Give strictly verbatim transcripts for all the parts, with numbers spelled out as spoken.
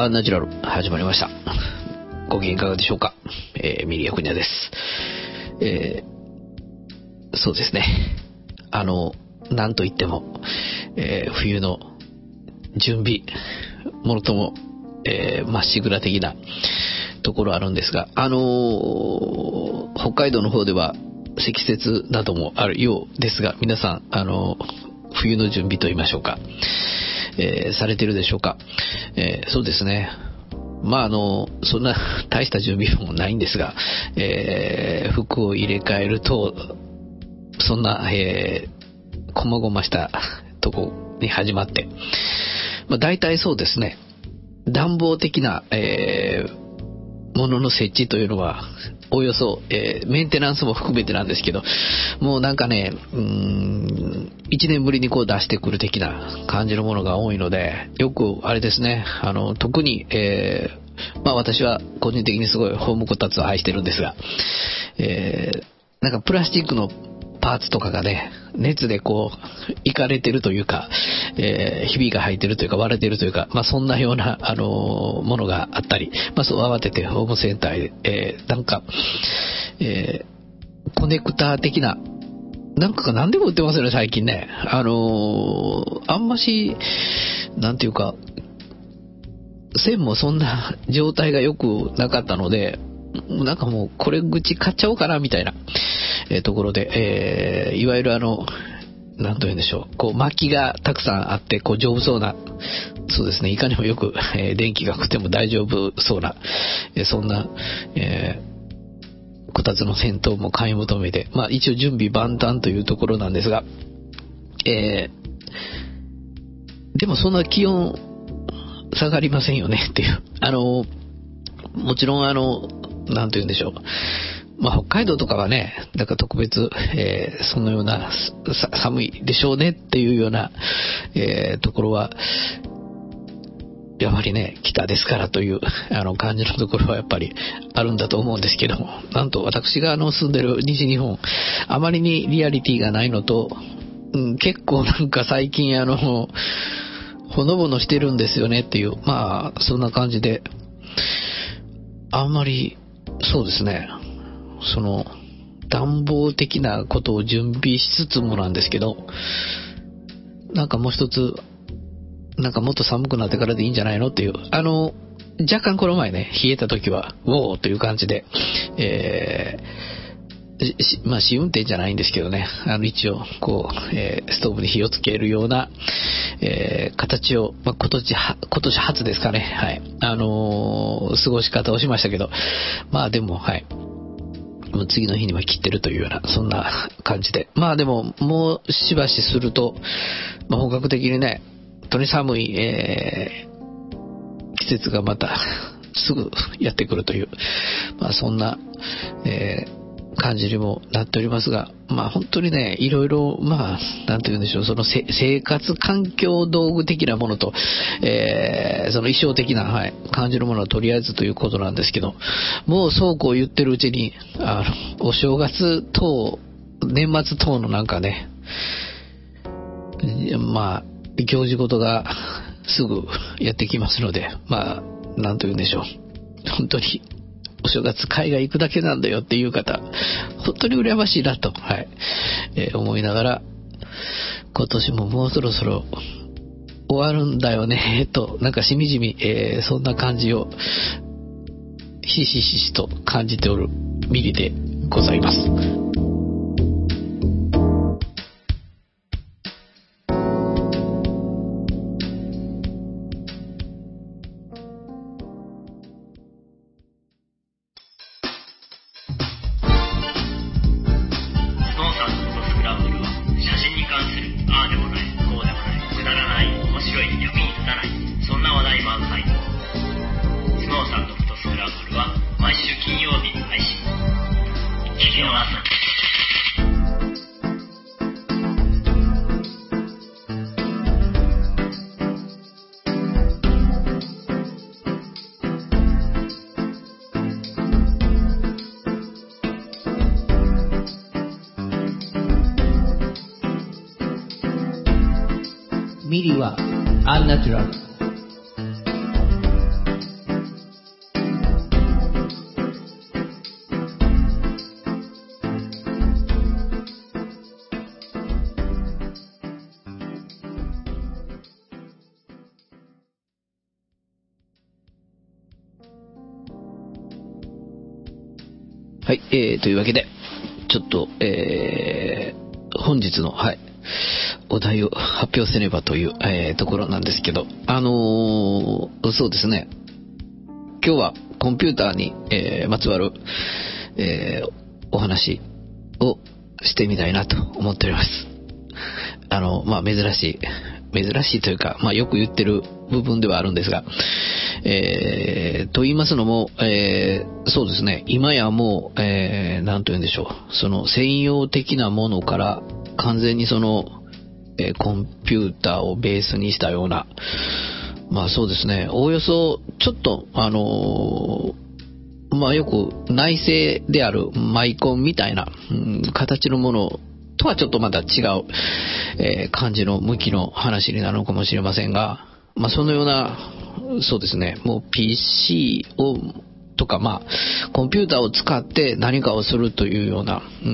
アンナチュラル始まりました。ご機嫌いかがでしょうか。えー、ミリヤクニャです。えー、そうですね。あの、なんといっても、えー、冬の準備、ものとも、えー、まっしぐら的なところあるんですが、あのー、北海道の方では積雪などもあるようですが、皆さん、あのー、冬の準備と言いましょうか、えー、されてるでしょうか。えー、そうですね。まああのそんな大した準備もないんですが、えー、服を入れ替えるとそんな、えー、こまごましたとこに始まって、まあ、大体そうですね、暖房的な、えー、ものの設置というのはおよそ、えー、メンテナンスも含めてなんですけど、もうなんかね、うーん、いちねんぶりにこう出してくる的な感じのものが多いので、よくあれですね、あの特に、えー、まあ私は個人的にすごいホームこたつを愛してるんですが、えー、なんかプラスチックのパーツとかがね、熱でこういかれてるというか、えー、ひびが入ってるというか割れてるというか、まあそんなような、あのー、ものがあったり、まあそう慌ててホームセンターで、えー、なんか、えー、コネクター的ななんか何でも売ってますよね最近ね。あのー、あんましなんていうか線もそんな状態が良くなかったので、なんかもうこれ口買っちゃおうかなみたいな、えー、ところで、えー、いわゆるあのなんというんでしょう、こう薪がたくさんあってこう丈夫そうな、そうですね、いかにもよく、えー、電気が食っても大丈夫そうな、えー、そんな、えー、こたつの銭湯も買い求めて、まあ一応準備万端というところなんですが、えー、でもそんな気温下がりませんよねっていう、あのもちろんあのなんていうんでしょう、まあ、北海道とかはね、だから特別、えー、そのような寒いでしょうねっていうような、えー、ところはやはりね北ですからというあの感じのところはやっぱりあるんだと思うんですけども、なんと私があの住んでる西日本、あまりにリアリティがないのと、うん、結構なんか最近あのほのぼのしてるんですよねっていう、まあそんな感じで、あんまりそうですね、その暖房的なことを準備しつつもなんですけど、なんかもう一つなんかもっと寒くなってからでいいんじゃないのっていう、あの若干この前ね冷えた時はウォーという感じで、えー、まあ試運転じゃないんですけどね、あの一応こう、えー、ストーブに火をつけるような、えー、形を、まあ、今年は今年初ですかね、はい、あのー、過ごし方をしましたけど、まあでもはい、もう次の日には切ってるというようなそんな感じで、まあでももうしばしすると、まあ、本格的にね本当に寒い、えー、季節がまたすぐやってくるという、まあそんな、えー、感じにもなっておりますが、まあ本当にねいろいろ、まあなんて言うんでしょう、その生活環境道具的なものと、えー、その衣装的な、はい、感じるものはとりあえずということなんですけど、もうそうこう言ってるうちにあのお正月等年末等のなんかね、まあ行事事がすぐやってきますので、まあなんと言うんでしょう、本当にお正月海外行くだけなんだよっていう方本当に羨ましいなと、はい、えー、思いながら、今年ももうそろそろ終わるんだよねと、なんかしみじみ、えー、そんな感じをひしひしと感じておるミリでございます。ミリはアンナチュラル。 はい、えー、というわけで、ちょっと、えー、本日の、はい、お題を発表せねばという、えー、ところなんですけど、あのー、そうですね、今日はコンピューターに、えー、まつわる、えー、お話をしてみたいなと思っております。あの、まあ、珍しい、珍しいというか、まあ、よく言ってる部分ではあるんですが、えー、と言いますのも、えー、そうですね、今やもう、えー、なんと言うんでしょう、その専用的なものから完全にその、えー、コンピューターをベースにしたような、まあそうですね、おおよそちょっとあのー、まあよく内製であるマイコンみたいな、うん、形のものとはちょっとまた違う、えー、感じの向きの話になるのかもしれませんが、まあそのような、そうですね、もう ピーシー をとか、まあコンピューターを使って何かをするというような、うん、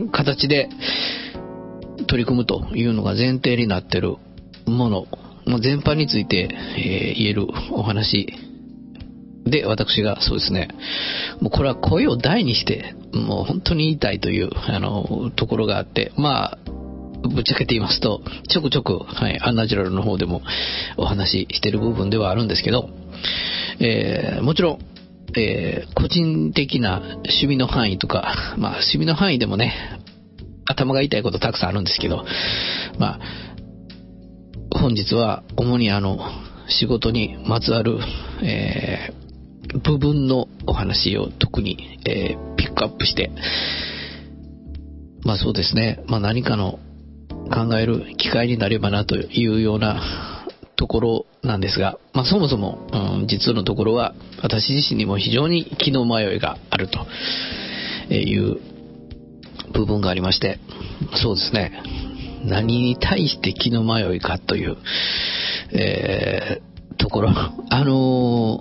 形で取り組むというのが前提になっているもの、もう全般について、えー、言えるお話で、私がそうですね、もうこれは声を大にしてもう本当に言いたいというあのところがあって、まあぶっちゃけて言いますと、ちょくちょく、はい、アンナチュラルの方でもお話ししている部分ではあるんですけど、えー、もちろん、えー、個人的な趣味の範囲とか、まあ趣味の範囲でもね、頭が痛いことたくさんあるんですけど、まあ本日は主にあの仕事にまつわる、えー、部分のお話を特に、えー、ピックアップして、まあそうですね、まあ何かの考える機会になればなというようなところなんですが、まあそもそも、うん、実のところは私自身にも非常に気の迷いがあるという部分がありまして、そうですね、何に対して気の迷いかという、えー、ところ、あの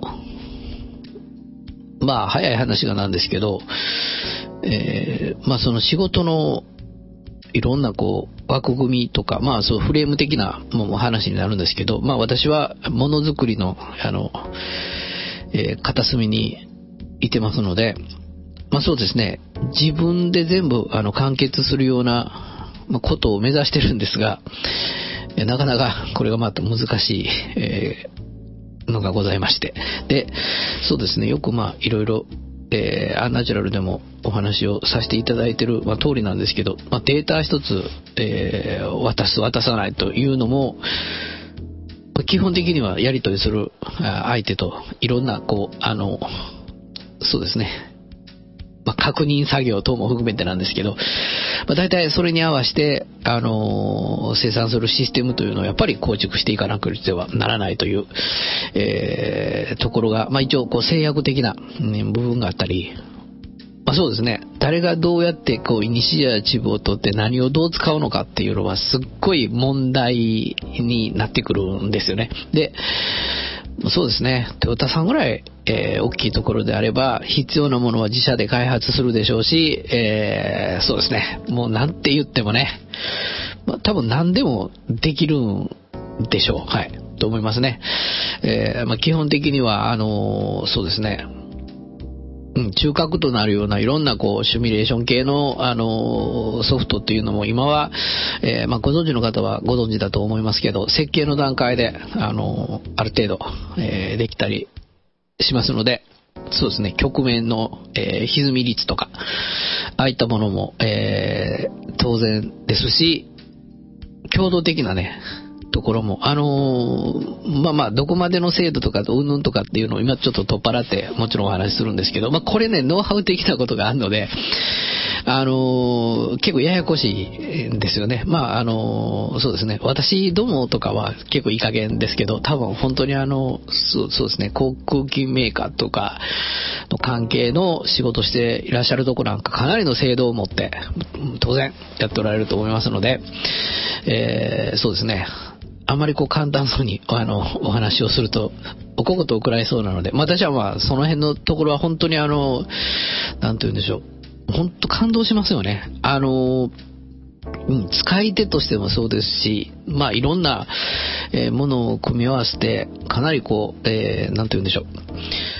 ー、まあ早い話がなんですけど、えー、まあその仕事のいろんなこう枠組みとか、まあそうフレーム的なもう話になるんですけど、まあ私はものづくりのあの、えー、片隅にいてますので、まあそうですね、自分で全部あの完結するようなことを目指してるんですが、なかなかこれがまた難しい、えー、のがございまして、で、そうですね、よくまあいろいろえー、アンナチュラルでもお話をさせていただいている、まあ、通りなんですけど、まあ、データ一つ、えー、渡す渡さないというのも基本的にはやり取りする相手といろんなこうあのそうですね、まあ、確認作業等も含めてなんですけど、まあ、大体それに合わせて、あのー、生産するシステムというのをやっぱり構築していかなくてはならないという、えー、ところが、まあ、一応こう制約的な、ね、部分があったり、まあ、そうですね、誰がどうやってこうイニシアチブを取って何をどう使うのかっていうのはすっごい問題になってくるんですよね。で、そうですね、トヨタさんぐらい、えー、大きいところであれば必要なものは自社で開発するでしょうし、えー、そうですね、もうなんて言ってもね、まあ、多分何でもできるんでしょう、はいと思いますね。えーまあ、基本的にはあのー、そうですね、うん、中核となるようないろんなこうシミュレーション系の、あのー、ソフトっていうのも今は、えーまあ、ご存知の方はご存知だと思いますけど、設計の段階で、あのー、ある程度、えー、できたりしますので、そうですね、曲面の、えー、歪み率とかああいったものも、えー、当然ですし、共同的なねところも、あのー、まあまあどこまでの精度とかうんぬんとかっていうのを今ちょっと取っ払ってもちろんお話しするんですけど、まあこれねノウハウ的なことがあるので、あのー、結構ややこしいんですよね。まああのー、そうですね、私どもとかは結構いい加減ですけど、多分本当にあのそう、そうですね、航空機メーカーとかの関係の仕事していらっしゃるところなんかかなりの精度を持って当然やっておられると思いますので、えー、そうですね、あまりこう簡単そうにあのお話をするとおここと食らいそうなので、私はまあその辺のところは本当にあのなんて言うんでしょう、本当感動しますよね。あの、うん、使い手としてもそうですし、まあいろんな、えー、ものを組み合わせてかなりこう、えー、なんて言うんでしょう、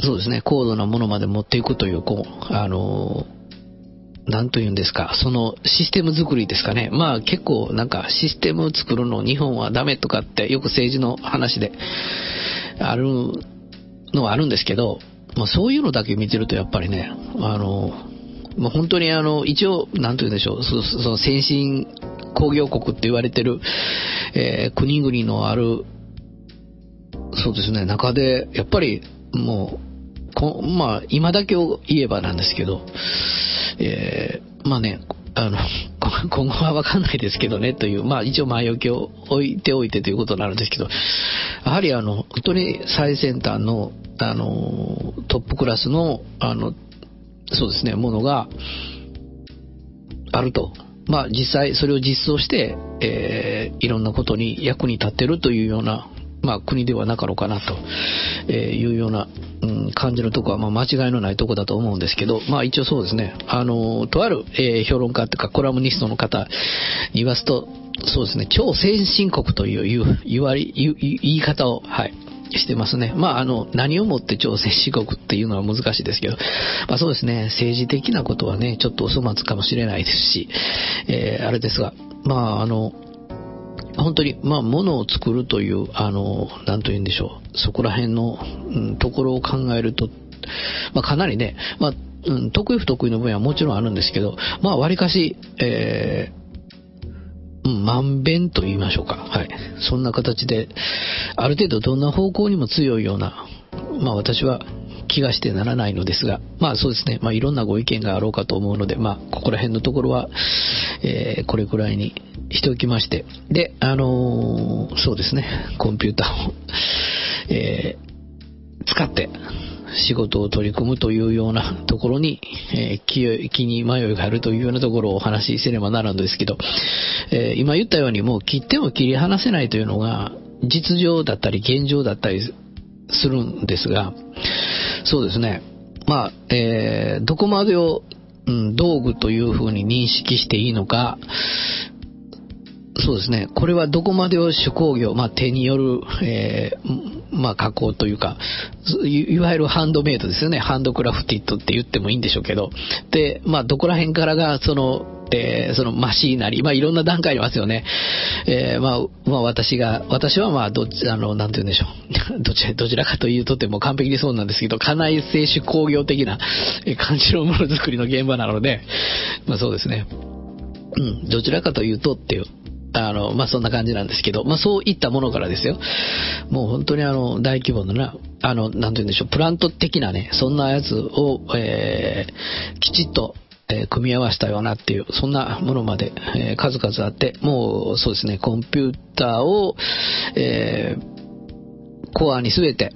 そうですね、高度なものまで持っていくという、こう、あの、なんというんですか、そのシステム作りですかね。まあ結構なんかシステムを作るの日本はダメとかってよく政治の話であるのはあるんですけど、まあそういうのだけ見てるとやっぱりね、あの、まあ、本当にあの、一応、なんというんでしょう、そ, その先進工業国って言われてる、えー、国々のある、そうですね、中で、やっぱりもう、こまあ今だけを言えばなんですけど、えー、まあね、あの今後は分かんないですけどねという、まあ一応前置きを置いておいてということになるんですけど、やはりあの本当に最先端のあのトップクラスのあのそうですねものがあると、まあ実際それを実装して、えー、いろんなことに役に立ってるというような、まあ国ではなかろうかなというような、うん、感じのところは、まあ間違いのないところだと思うんですけど、まあ一応そうですね、あのとある、えー、評論家というかコラムニストの方に言わすと、そうですね、超先進国という言わり言い方をはいしてますね。まああの何をもって超先進国っていうのは難しいですけど、まあそうですね、政治的なことはねちょっとお粗末かもしれないですし、えー、あれですが、まああの本当に、まあ、ものを作るという、あの、なんというんでしょう、そこら辺の、うん、ところを考えると、まあ、かなりね、まあ、うん、得意不得意の分野はもちろんあるんですけど、まあ、わりかし、えー、うん、まんべんと言いましょうか。はい。そんな形で、ある程度どんな方向にも強いような、まあ、私は気がしてならないのですが、まあそうですね、まあいろんなご意見があろうかと思うので、まあここら辺のところは、えー、これくらいにしておきまして、で、あのー、そうですね、コンピューターを、えー、使って仕事を取り組むというようなところに、えー、気, 気に迷いがあるというようなところをお話しせねばならんのですけど、えー、今言ったようにもう切っても切り離せないというのが実情だったり現状だったりするんですが、そうですね、まあ、えー、どこまでを、うん、道具というふうに認識していいのか、そうですね、これはどこまでを手工業、まあ、手による、えー、まあ、加工というか、いわゆるハンドメイドですよね、ハンドクラフティッドって言ってもいいんでしょうけど、で、まあ、どこら辺からがそのえー、そのマシーナリー、まあいろんな段階ありますよね。えー、まあ、まあ私が、私はまあどっち、あの、なんて言うんでしょう。どちら、どちらかというとっても完璧にそうなんですけど、家内製手工業的な感じのものづくりの現場なので、まあそうですね。うん、どちらかというとっていう。あの、まあ、そんな感じなんですけど、まあ、そういったものからですよ。もう本当にあの、大規模なな、あの、なんて言うんでしょう、プラント的なね、そんなやつを、えー、きちっと、えー、組み合わせたようなっていう、そんなものまで、えー、数々あって、もうそうですね、コンピューターを、えー、コアに据えて、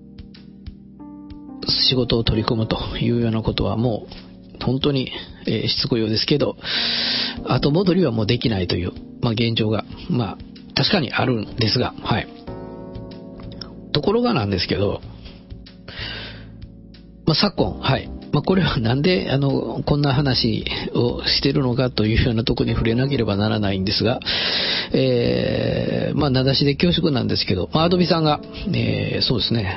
仕事を取り込むというようなことはもう、本当に、えー、しつこいようですけど、後戻りはもうできないという、まあ、現状が、まあ、確かにあるんですが、はい。ところがなんですけど、まあ、昨今、はい。まあ、これはなんで、あの、こんな話をしているのかというようなところに触れなければならないんですが、えー、まあ、名指しで恐縮なんですけど、まあ、アドビさんが、えー、そうですね、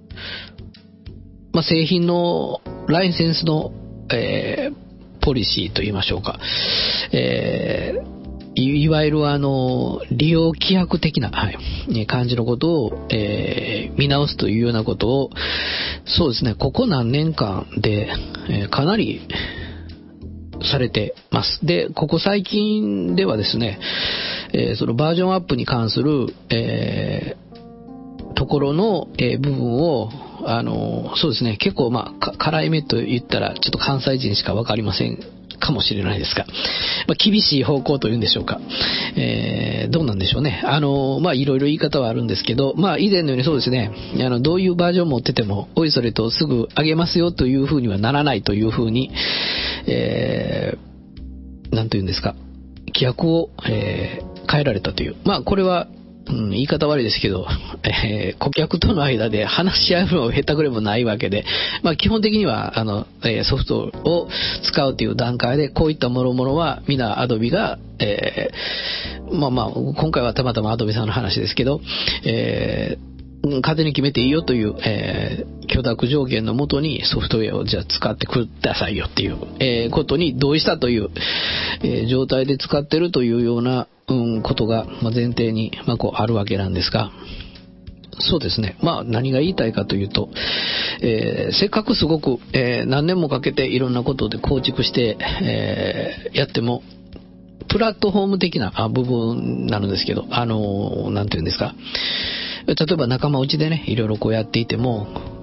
まあ、製品のライセンスの、えー、ポリシーと言いましょうか、えー、い, いわゆるあの利用規約的な、はい、感じのことを、えー、見直すというようなことを、そうですね、ここ何年間で、えー、かなりされてます。で、ここ最近ではですね、えー、そのバージョンアップに関する、えー、ところの、えー、部分をあのそうですね、結構まあ辛い目と言ったらちょっと関西人しか分かりませんかもしれないですが、まあ、厳しい方向というんでしょうか、えー、どうなんでしょうね。あのまあいろいろ言い方はあるんですけど、まあ以前のようにそうですね、あのどういうバージョン持っててもおいそれとすぐ上げますよというふうにはならないというふうに、えー、なんというんですか、規約を、えー、変えられたという、まあこれはうん、言い方悪いですけど、えー、顧客との間で話し合うのをへったくれもないわけで、まあ基本的にはあの、えー、ソフトを使うという段階でこういったもろもろは皆 Adobe が、えー、まあまあ今回はたまたま Adobe さんの話ですけど、え勝手に決めていいよという、えー、許諾条件のもとにソフトウェアをじゃあ使ってくださいよっていう、えー、ことに同意したという、えー、状態で使ってるというような、うん、ことが、まあ、前提に、まあ、こうあるわけなんですが、そうですね。まあ何が言いたいかというと、えー、せっかくすごく、えー、何年もかけていろんなことで構築して、えー、やっても、プラットフォーム的な部分なのですけど、あのー、なんていうんですか。例えば仲間内でね、いろいろこうやっていても、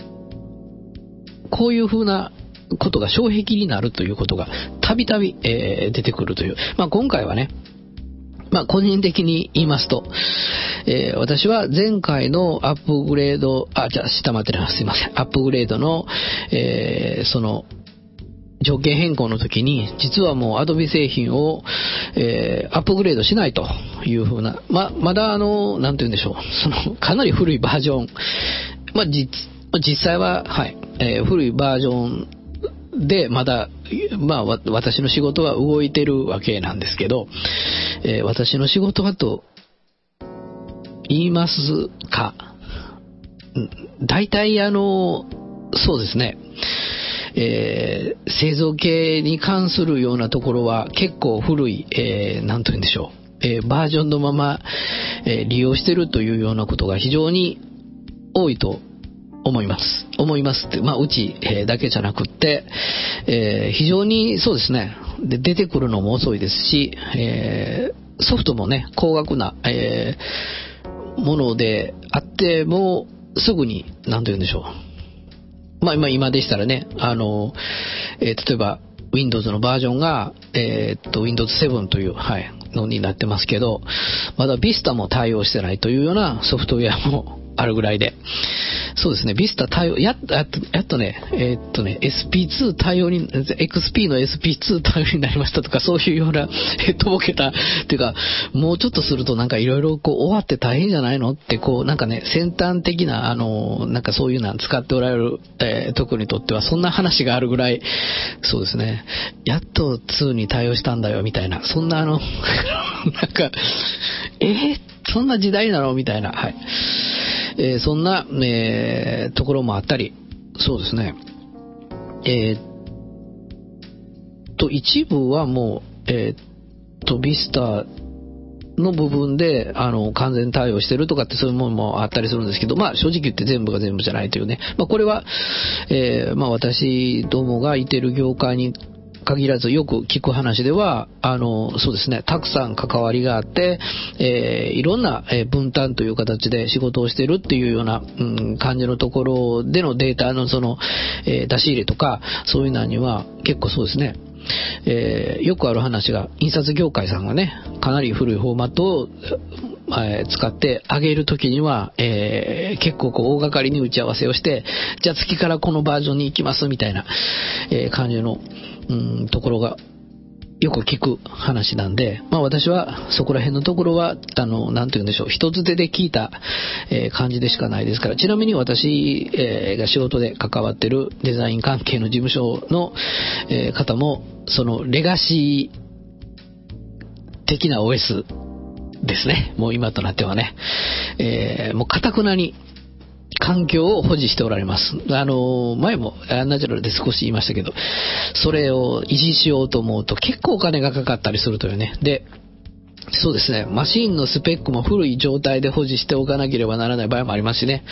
こういう風なことが障壁になるということがたびたび出てくるという。まあ今回はね、まあ個人的に言いますと、えー、私は前回のアップグレード、あ、じゃあ下待ってます。すいません。アップグレードの、えー、その、条件変更の時に、実はもう Adobe 製品を、えー、アップグレードしないというふうな、ま、まだあの、なんて言うんでしょう。その、かなり古いバージョン。まあ、実、実際は、はい、えー、古いバージョンで、まだ、まあ、私の仕事は動いてるわけなんですけど、えー、私の仕事はと、言いますか。大体あの、そうですね。えー、製造系に関するようなところは結構古い、えー、なんと言うんでしょう、えー、バージョンのまま、えー、利用しているというようなことが非常に多いと思います。思いますって、まあうち、えー、だけじゃなくって、えー、非常にそうですね。で、出てくるのも遅いですし、えー、ソフトもね、高額な、えー、ものであってもすぐに、なんと言うんでしょう。まあ今、今でしたらね、あの、えー、例えば Windows のバージョンが、えー、っと ウィンドウズセブン という、はい、のになってますけど、まだ Vista も対応してないというようなソフトウェアもあるぐらいで、そうですね、Vista 対応、やっと、やっと、やっとね、えー、っとね、エスピーツー 対応に、エックスピー の エスピーツー 対応になりましたとか、そういうような、えー、とぼけた、っていうか、もうちょっとするとなんかいろいろこう終わって大変じゃないのって、こう、なんかね、先端的な、あの、なんかそういうの使っておられる、えー、特にとっては、そんな話があるぐらい、そうですね、やっとツーに対応したんだよ、みたいな、そんなあの、なんか、えー、そんな時代なのみたいな、はい。えー、そんな、えー、ところもあったり、そうですね。えー、と、一部はもう、えー、と、Vista の部分で、あの、完全対応してるとかってそういうものもあったりするんですけど、まあ、正直言って全部が全部じゃないというね。まあ、これは、えー、まあ、私どもがいてる業界に限らずよく聞く話では、あの、そうですね、たくさん関わりがあって、えー、いろんな分担という形で仕事をしているっていうような、うん、感じのところでのデータのその、えー、出し入れとか、そういうのには結構そうですね、えー、よくある話が、印刷業界さんがね、かなり古いフォーマットを、えー、使ってあげるときには、えー、結構こう大掛かりに打ち合わせをして、じゃあ次からこのバージョンに行きますみたいな、えー、感じの、うん、ところがよく聞く話なんで、まあ私はそこら辺のところは、あの、なんて言うんでしょう、一つ手で聞いた、えー、感じでしかないですから、ちなみに私、えー、が仕事で関わってるデザイン関係の事務所の、えー、方も、そのレガシー的な オーエス ですね。もう今となってはね、えー、もう堅くなに環境を保持しておられます。あの、前もナチュラルで少し言いましたけど、それを維持しようと思うと結構お金がかかったりするというね。で、そうですね、マシンのスペックも古い状態で保持しておかなければならない場合もありますしね。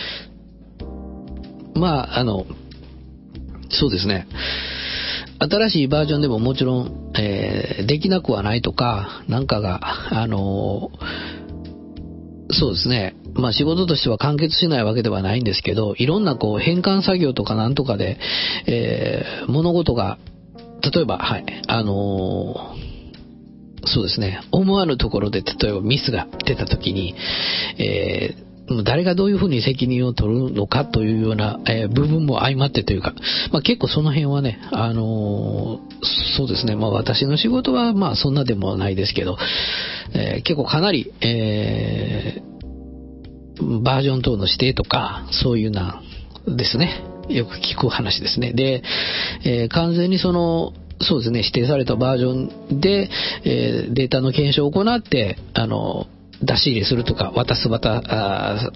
まあ、あの、そうですね。新しいバージョンでももちろん、えー、できなくはないとか、なんかが、あの、そうですね。まあ仕事としては完結しないわけではないんですけど、いろんなこう変換作業とかなんとかで、えー、物事が、例えば、はい、あのー、そうですね、思わぬところで例えばミスが出たときに、えー、誰がどういうふうに責任を取るのかというような、えー、部分も相まってというか、まあ結構その辺はね、あのー、そうですね、まあ私の仕事はまあそんなでもないですけど、えー、結構かなり、えーバージョン等の指定とか、そういうな、ですね。よく聞く話ですね。で、えー、完全にその、そうですね、指定されたバージョンで、えー、データの検証を行って、あの、出し入れするとか、渡す、渡、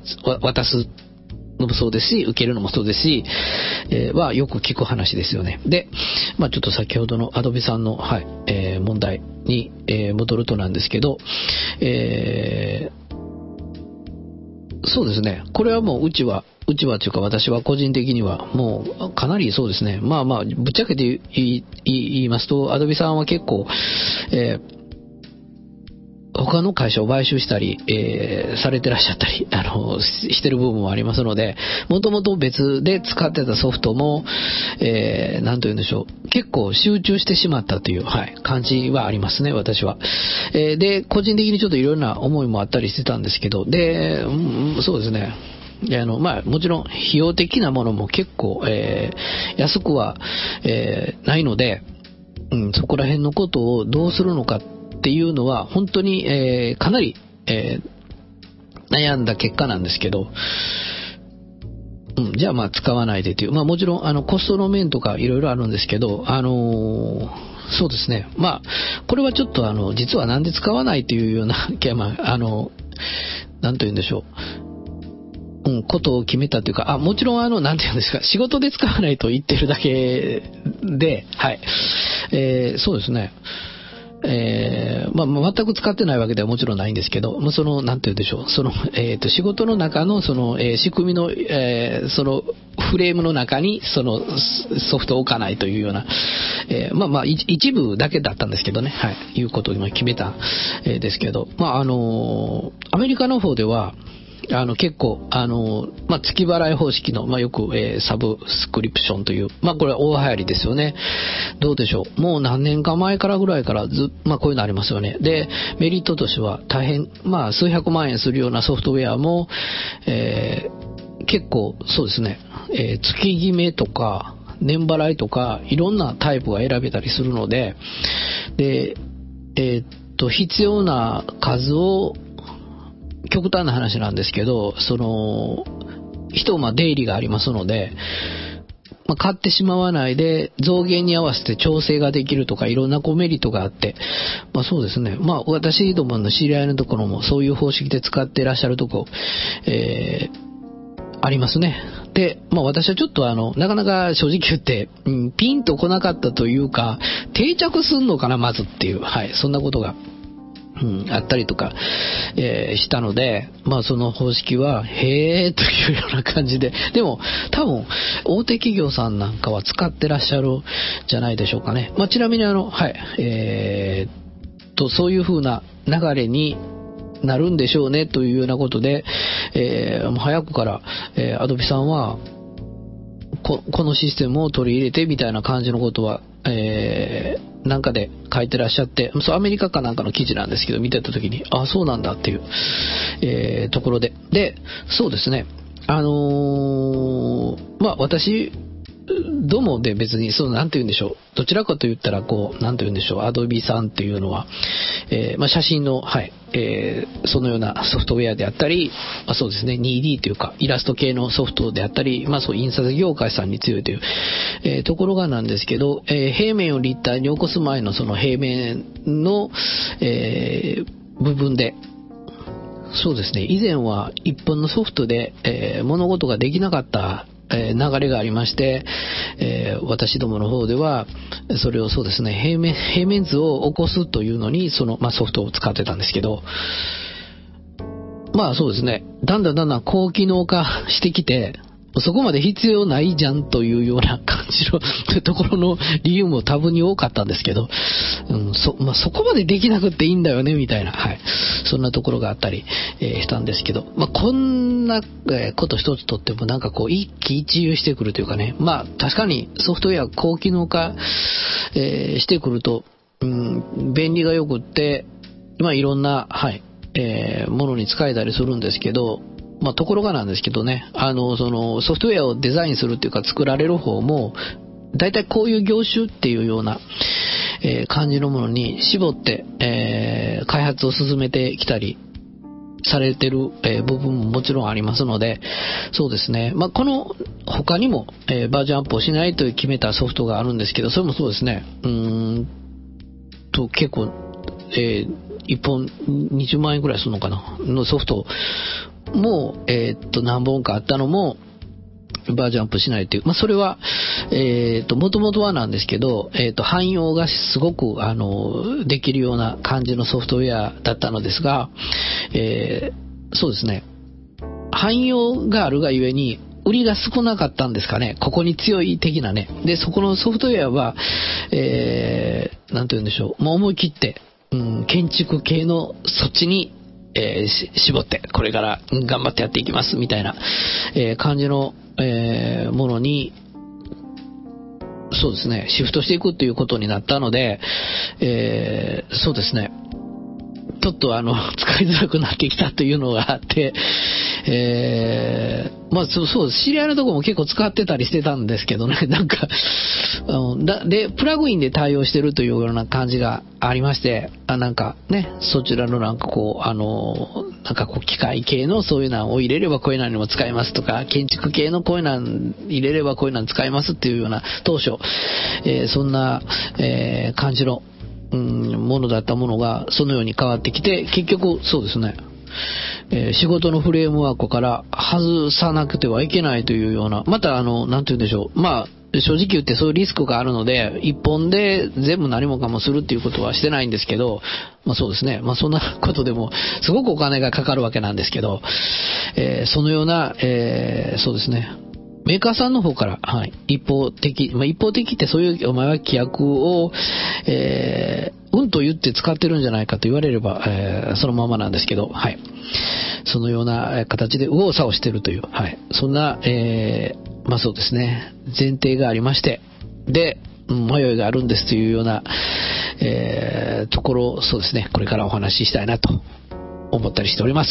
渡すのもそうですし、受けるのもそうですし、えー、はよく聞く話ですよね。で、まあちょっと先ほどのアドビさんの、はい、えー、問題に、えー、戻るとなんですけど、えー、そうですね。これはもううちは、うちはというか私は個人的にはもうかなりそうですね。まあまあ、ぶっちゃけて言い、言いますと、アドビさんは結構、えー他の会社を買収したり、えー、されてらっしゃったり、あの、してる部分もありますので、もともと別で使ってたソフトも、えー、なんと言うんでしょう、結構集中してしまったという、はい、感じはありますね、私は。えー、で、個人的にちょっといろいろな思いもあったりしてたんですけど、で、うん、そうですね。であのまあ、もちろん費用的なものも結構、えー、安くは、えー、ないので、うん、そこら辺のことをどうするのかっていうのは本当に、えー、かなり、えー、悩んだ結果なんですけど、うん、じゃあまあ使わないでという、まあもちろんあのコストの面とかいろいろあるんですけど、あのー、そうですね、まあこれはちょっとあの実はなんで使わないというような、まああのなんというんでしょう、うん、ことを決めたというか、あ、もちろんあの、なんていうんですか、仕事で使わないと言ってるだけで、はい、えー、そうですね。えー、まあ、全く使ってないわけではもちろんないんですけど、その、なんて言うでしょう、その、えーと、仕事の中の、その、えー、仕組みの、えー、その、フレームの中に、その、ソフトを置かないというような、えー、まあまあ、一部だけだったんですけどね、はい、いうことを今決めた、えー、ですけど、まあ、あのー、アメリカの方では、あの結構あの、まあ、月払い方式の、まあ、よく、えー、サブスクリプションという、まあ、これは大流行りですよね。どうでしょう、もう何年か前からぐらいからず、まあ、こういうのありますよね。でメリットとしては大変、まあ、数百万円するようなソフトウェアも、えー、結構そうですね、えー、月決めとか年払いとかいろんなタイプが選べたりするので、で、えー、っと必要な数を極端な話なんですけど、その人まあ出入りがありますので、まあ、買ってしまわないで増減に合わせて調整ができるとかいろんなこうメリットがあって、まあそうですね、まあ私どもの知り合いのところもそういう方式で使っていらっしゃるところ、えー、ありますね。で、まあ私はちょっとあのなかなか正直言って、うん、ピンとこなかったというか定着すんのかなまずっていう、はい、そんなことがうん、あったりとか、えー、したので、まあその方式はへーというような感じで、でも多分大手企業さんなんかは使ってらっしゃるじゃないでしょうかね。まあちなみにあのはい、えー、とそういう風な流れになるんでしょうねというようなことで、えー、早くから、えー、アドビさんはこ, このシステムを取り入れてみたいな感じのことは、えー、なんかで書いてらっしゃって、そうアメリカかなんかの記事なんですけど見てた時に、あ、そうなんだっていう、えー、ところで、で、そうですね、あのー、まあ私どもで別にそうなんて言うんでしょう、どちらかと言ったらこうなんて言うんでしょう、アドビさんっていうのは、えーまあ、写真の、はい、えー、そのようなソフトウェアであったり、まあ、そうですね ツーディー というかイラスト系のソフトであったり、まあ、そう印刷業界さんに強いという、えー、ところがなんですけど、えー、平面を立体に起こす前のその平面の、えー、部分でそうですね、以前は一本のソフトで、えー、物事ができなかったえー、流れがありまして、えー、私どもの方ではそれをそうですね平面、平面図を起こすというのにその、まあ、ソフトを使ってたんですけど、まあそうですね、だんだんだんだん高機能化してきてそこまで必要ないじゃんというような感じのところの理由も多分に多かったんですけど、うん、そ, まあ、そこまでできなくていいんだよねみたいな、はい、そんなところがあったり、えー、したんですけど、まあ、こんなこと一つとってもなんかこう一喜一憂してくるというかね、まあ確かにソフトウェア高機能化、えー、してくると、うん、便利がよくって、まあ、いろんな、はいえー、ものに使えたりするんですけど、まあ、ところがなんですけどね、あのそのソフトウェアをデザインするっていうか作られる方もだいたいこういう業種っていうような、えー、感じのものに絞って、えー、開発を進めてきたりされてる、えー、部分ももちろんありますので、そうですね、まあ、この他にも、えー、バージョンアップをしないと決めたソフトがあるんですけど、それもそうですね、うーんと結構、えー、いっぽんにじゅうまんえんくらいするのかなのソフトも、えー、っと、何本かあったのも、バージョンアップしないという。まあ、それは、えー、っと、もともとはなんですけど、えー、っと、汎用がすごく、あの、できるような感じのソフトウェアだったのですが、えー、そうですね。汎用があるがゆえに、売りが少なかったんですかね。ここに強い的なね。で、そこのソフトウェアは、えー、なんて言うんでしょう。もう思い切って、うん、建築系のそっちに、えー、絞って、これから頑張ってやっていきます、みたいな、えー、感じの、えー、ものに、そうですね、シフトしていくっていうことになったので、えー、そうですね。ちょっとあの、使いづらくなってきたというのがあって、えー、まあそう、そうです。知り合いのところも結構使ってたりしてたんですけどね、なんか、あのだで、プラグインで対応してるというような感じがありまして、あなんかね、そちらのなんかこう、あの、なんかこう、機械系のそういうのを入れればこういうのにも使えますとか、建築系のこういうの入れればこういうのに使えますっていうような、当初、えー、そんな、えー、感じの、うん、ものだったものがそのように変わってきて、結局そうですね、えー、仕事のフレームワークから外さなくてはいけないというような、またあのなんて言うんでしょう、まあ正直言ってそういうリスクがあるので一本で全部何もかもするっていうことはしてないんですけど、まあそうですね、まあそんなことでもすごくお金がかかるわけなんですけど、えー、そのような、えー、そうですね、メーカーさんの方から、はい、一方的、まあ、一方的ってそういうお前は規約を、えー、うんと言って使ってるんじゃないかと言われれば、えー、そのままなんですけど、はい、そのような形で右往左往してるという、はい、そんな、えー、まあそうですね、前提がありまして、で、迷いがあるんですというような、えー、ところをそうですね、これからお話ししたいなと思ったりしております。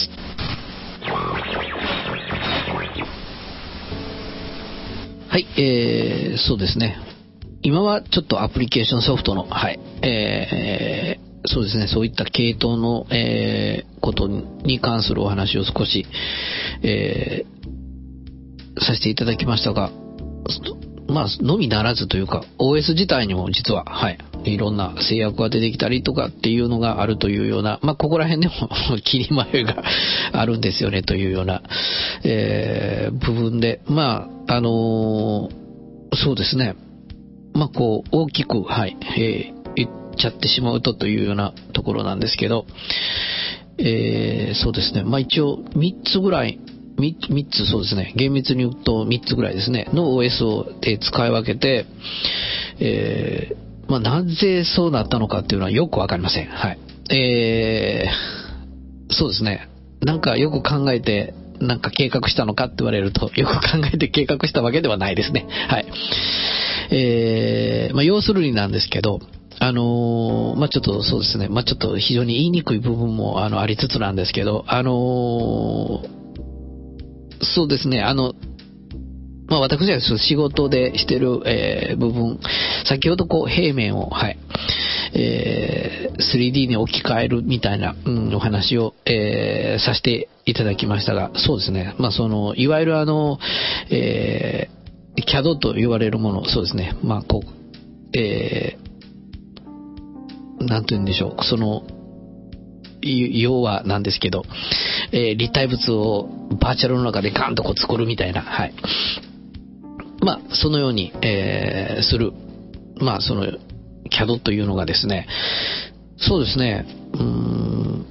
はい、えー、そうですね。今はちょっとアプリケーションソフトの、はい、えー、そうですね、そういった系統の、えー、ことに関するお話を少し、えー、させていただきましたが、まあ、のみならずというか、オーエス 自体にも実は、はい、いろんな制約が出てきたりとかっていうのがあるというような、まあ、ここら辺でも切り迷いがあるんですよねというような、えー、部分で、まあ、あのー、そうですね、まあ、こう、大きく、はい、えー、言っちゃってしまうとというようなところなんですけど、えー、そうですね、まあ、一応みっつぐらい、みっつそうですね、厳密に言うとみっつぐらいですね、の オーエス をで使い分けて、えー、まあ、なぜそうなったのかっていうのはよくわかりません。はい。えー、そうですね。なんかよく考えて、なんか計画したのかって言われると、よく考えて計画したわけではないですね。はい。えー、まあ、要するになんですけど、あのー、まあ、ちょっとそうですね、まあ、ちょっと非常に言いにくい部分もあのありつつなんですけど、あのー、そうですね、あの、まあ、私は仕事でしてる、えー、部分、先ほどこう平面を、はい、えー、スリーディー に置き換えるみたいな、うん、お話を、えー、させていただきましたが、そうですね、まあ、そのいわゆるあの、えー、キャド と言われるもの、そうですね、まあこう、えー、なんて言うんでしょう、その要はなんですけど、えー、立体物をバーチャルの中でガンとこう作るみたいな、はい。まあ、そのように、えー、する、まあ、その、キャド というのがですね、そうですね、うーん、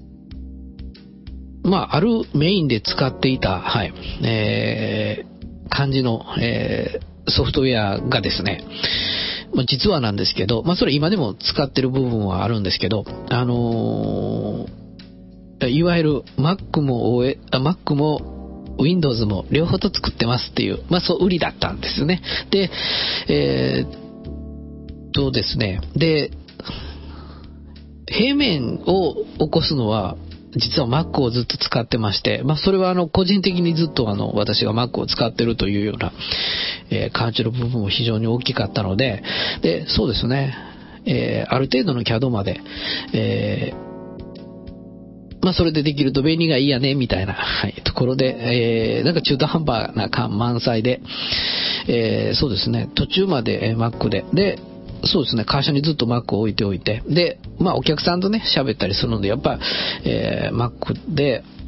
まあ、あるメインで使っていた、はい、えー、感じの、えー、ソフトウェアがですね、まあ、実はなんですけど、まあ、それ今でも使ってる部分はあるんですけど、あのー、いわゆる Mac も、Mac もWindows も両方と作ってますっていう、まあそう売りだったんですよね。で、えー、とですね、で、平面を起こすのは、実は Mac をずっと使ってまして、まあそれはあの個人的にずっとあの私が Mac を使ってるというような、えー、感じの部分も非常に大きかったので、で、そうですね、えー、ある程度の キャド まで、えーまあそれでできると便利がいいやねみたいな、はい、ところで、えー、なんか中途半端な感満載で、えー、そうですね、途中まで、えー、Mac ででそうですね、会社にずっと Mac を置いておいて、でまあお客さんとね喋ったりするのでやっぱ、えー、Mac で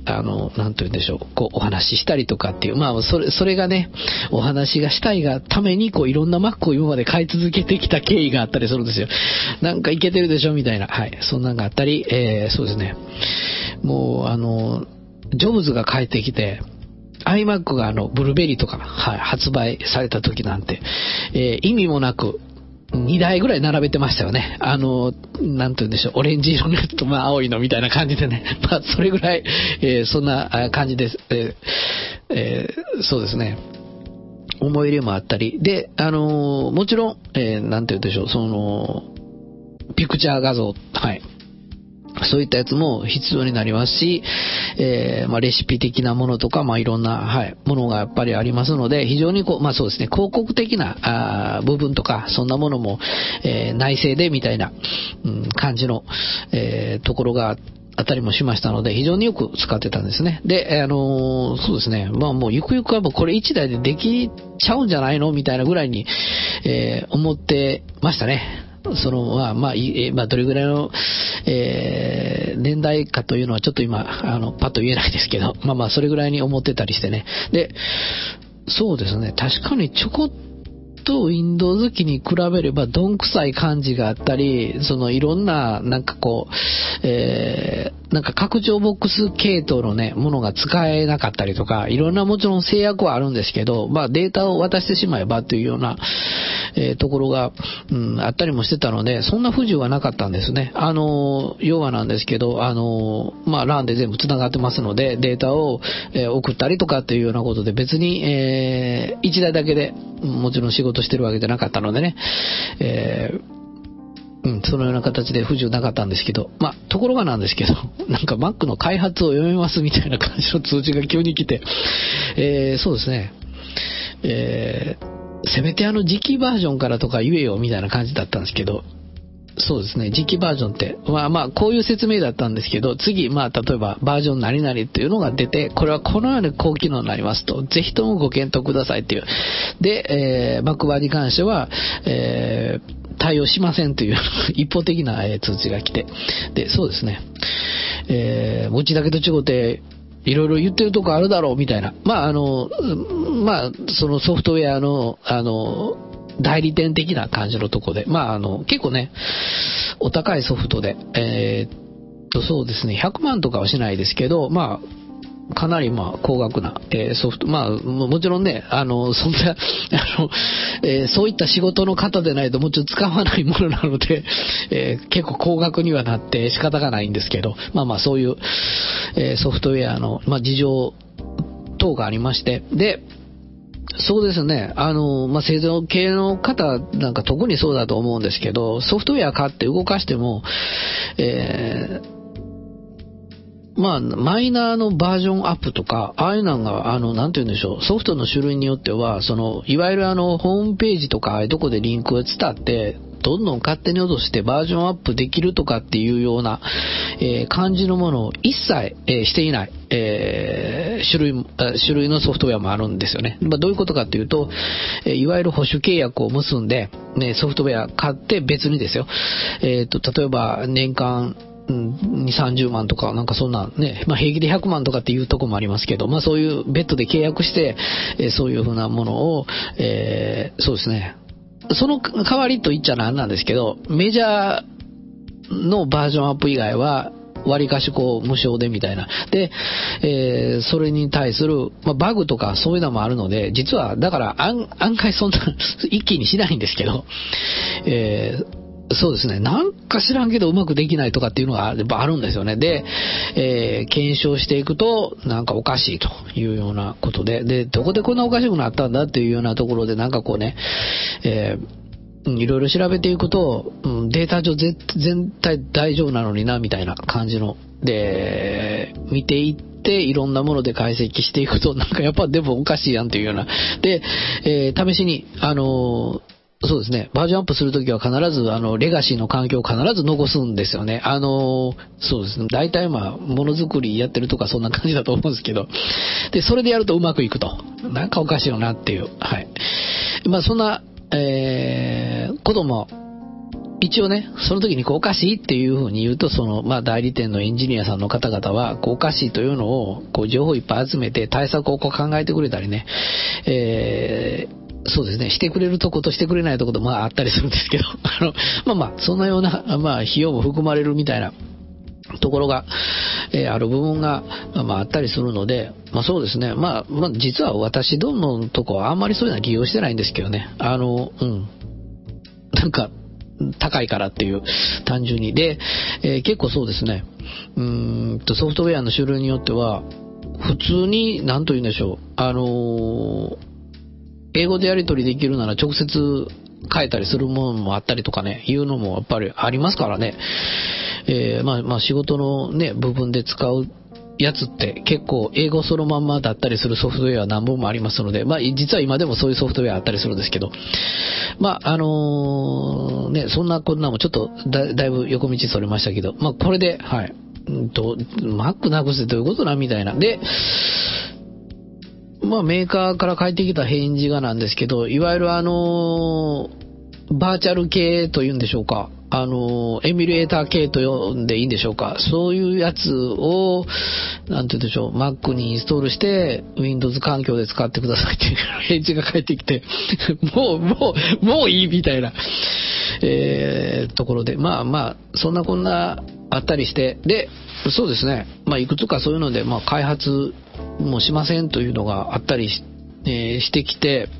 あの、なんと言うんでしょう、こう、お話ししたりとかっていう、まあ、それ、それがね、お話がしたいがために、こう、いろんな Mac を今まで買い続けてきた経緯があったりするんですよ。なんかいけてるでしょみたいな。はい。そんなのがあったり、えー、そうですね。もう、あの、ジョブズが帰ってきて、iMac があの、ブルーベリーとか、はい、発売された時なんて、えー、意味もなく、にだいぐらい並べてましたよね。あの、なんて言うんでしょう、オレンジ色のやつと、まあ、青いのみたいな感じでね。まあ、それぐらい、えー、そんな感じです。えーえー、そうですね。思い入れもあったり。で、あのー、もちろん、えー、なんて言うんでしょう、その、ピクチャー画像、はい。そういったやつも必要になりますし、えー、まあ、レシピ的なものとか、まあ、いろんな、はい、ものがやっぱりありますので、非常にこう、まあ、そうですね、広告的な、あ部分とか、そんなものも、えー、内製でみたいな、うん、感じの、えー、ところがあったりもしましたので、非常によく使ってたんですね。で、あのー、そうですね、まあ、もうゆくゆくはもうこれいちだいでできちゃうんじゃないのみたいなぐらいに、えー、思ってましたね。その、まあ、まあ、えー、まあ、どれぐらいの、えー、年代かというのはちょっと今、あの、パッと言えないですけど、まあまあ、それぐらいに思ってたりしてね。で、そうですね、確かにちょこっと Windows 機に比べればどんくさい感じがあったり、そのいろんな、なんかこう、えー、なんか拡張ボックス系統のね、ものが使えなかったりとか、いろんなもちろん制約はあるんですけど、まあデータを渡してしまえばというような、えー、ところが、うん、あったりもしてたので、そんな不自由はなかったんですね。あの、要はなんですけど、あの、まあ ラン で全部繋がってますので、データを、えー、送ったりとかっていうようなことで別に、えー、いちだいだけでもちろん仕事してるわけじゃなかったのでね、えーうん、そのような形で不自由なかったんですけど、まあ、ところがなんですけど、なんか Mac の開発を読めますみたいな感じの通知が急に来て、えー、そうですね、えー、せめてあの次期バージョンからとか言えよみたいな感じだったんですけど、そうですね、次期バージョンって、まあまあ、こういう説明だったんですけど、次、まあ、例えばバージョン何々っていうのが出て、これはこのような高機能になりますと、ぜひともご検討くださいっていう。で、えー、Mac 版に関しては、えー、対応しませんという一方的な通知が来て、で、そうですね、えー、うちだけと違っていろいろ言ってるとこあるだろうみたいな、まああのまあそのソフトウェアのあの代理店的な感じのとこで、まああの結構ねお高いソフトで、えー、っとそうですねひゃくまんとかはしないですけど、まあかなりまあ高額な、えー、ソフト、まあもちろんね、あのそんなあの、えー、そういった仕事の方でないともちろん使わないものなので、えー、結構高額にはなって仕方がないんですけど、まあまあそういう、えー、ソフトウェアのまあ事情等がありまして、でそうですね、あのまあ製造系の方なんか特にそうだと思うんですけど、ソフトウェア買って動かしても、えーまあ、マイナーのバージョンアップとか、ああいうのが、あの、なんて言うんでしょう、ソフトの種類によっては、その、いわゆるあの、ホームページとか、ああいうとこでリンクを伝って、どんどん勝手に落としてバージョンアップできるとかっていうような、えー、感じのものを一切、えー、していない、えー、種類、種類のソフトウェアもあるんですよね。まあ、どういうことかっていうと、えー、いわゆる保守契約を結んで、ね、ソフトウェア買って別にですよ、えっと、例えば年間、うん、にじゅう、さんじゅうまんとか、なんかそんなね、まあ平気でひゃくまんとかっていうとこもありますけど、まあそういうベッドで契約して、えー、そういうふうなものを、えー、そうですね。その代わりと言っちゃなんなんですけど、メジャーのバージョンアップ以外は、割りかしこう無償でみたいな。で、えー、それに対する、まあ、バグとかそういうのもあるので、実は、だから案、案外そんな一気にしないんですけど、えーそうですね。なんか知らんけどうまくできないとかっていうのがやっぱあるんですよね。で、えー、検証していくとなんかおかしいというようなことで、で、どこでこんなおかしくなったんだっていうようなところでなんかこうね、えー、いろいろ調べていくと、うん、データ上全体大丈夫なのになみたいな感じので見ていっていろんなもので解析していくとなんかやっぱでもおかしいやんっていうようなで、えー、試しにあのーそうですね。バージョンアップするときは必ず、あの、レガシーの環境を必ず残すんですよね。あの、そうですね。大体まあ、ものづくりやってるとかそんな感じだと思うんですけど。で、それでやるとうまくいくと。なんかおかしいよなっていう。はい。まあ、そんな、えー、ことも一応ね、その時にこうおかしいっていう風に言うと、その、まあ、代理店のエンジニアさんの方々は、こうおかしいというのを、こう情報をいっぱい集めて対策をこう考えてくれたりね、えー、そうですね、してくれるとことしてくれないとことまああったりするんですけど、あの、まあまあ、そんなような、まあ、費用も含まれるみたいなところが、えー、ある部分が、まあ、あったりするので、まあそうですね、まあ、まあ、実は私どんのとこはあんまりそういうのは利用してないんですけどね、あの、うん。なんか、高いからっていう、単純に。で、えー、結構そうですね、うーんと、ソフトウェアの種類によっては、普通に、なんと言うんでしょう、あのー、英語でやり取りできるなら直接変えたりするものもあったりとかね、いうのもやっぱりありますからね。えー、まあまあ仕事のね、部分で使うやつって結構英語そのまんまだったりするソフトウェア何本もありますので、まあ実は今でもそういうソフトウェアあったりするんですけど、まああのー、ね、そんなこんなもちょっと だ, だいぶ横道それましたけど、まあこれで、はい、うんと、Mac なくすってどういうことなみたいな。で、まあメーカーから返ってきた返事がなんですけど、いわゆるあのー、バーチャル系というんでしょうか、あのエミュレーター系と呼んでいいんでしょうか、そういうやつをなんて言うんでしょう、 Mac にインストールして Windows 環境で使ってくださいっていう返事が返ってきてもうもうもういいみたいな、えー、ところで、まあまあそんなこんなあったりして、でそうですね、まあいくつかそういうので、まあ、開発もしませんというのがあったり し,、えー、してきて、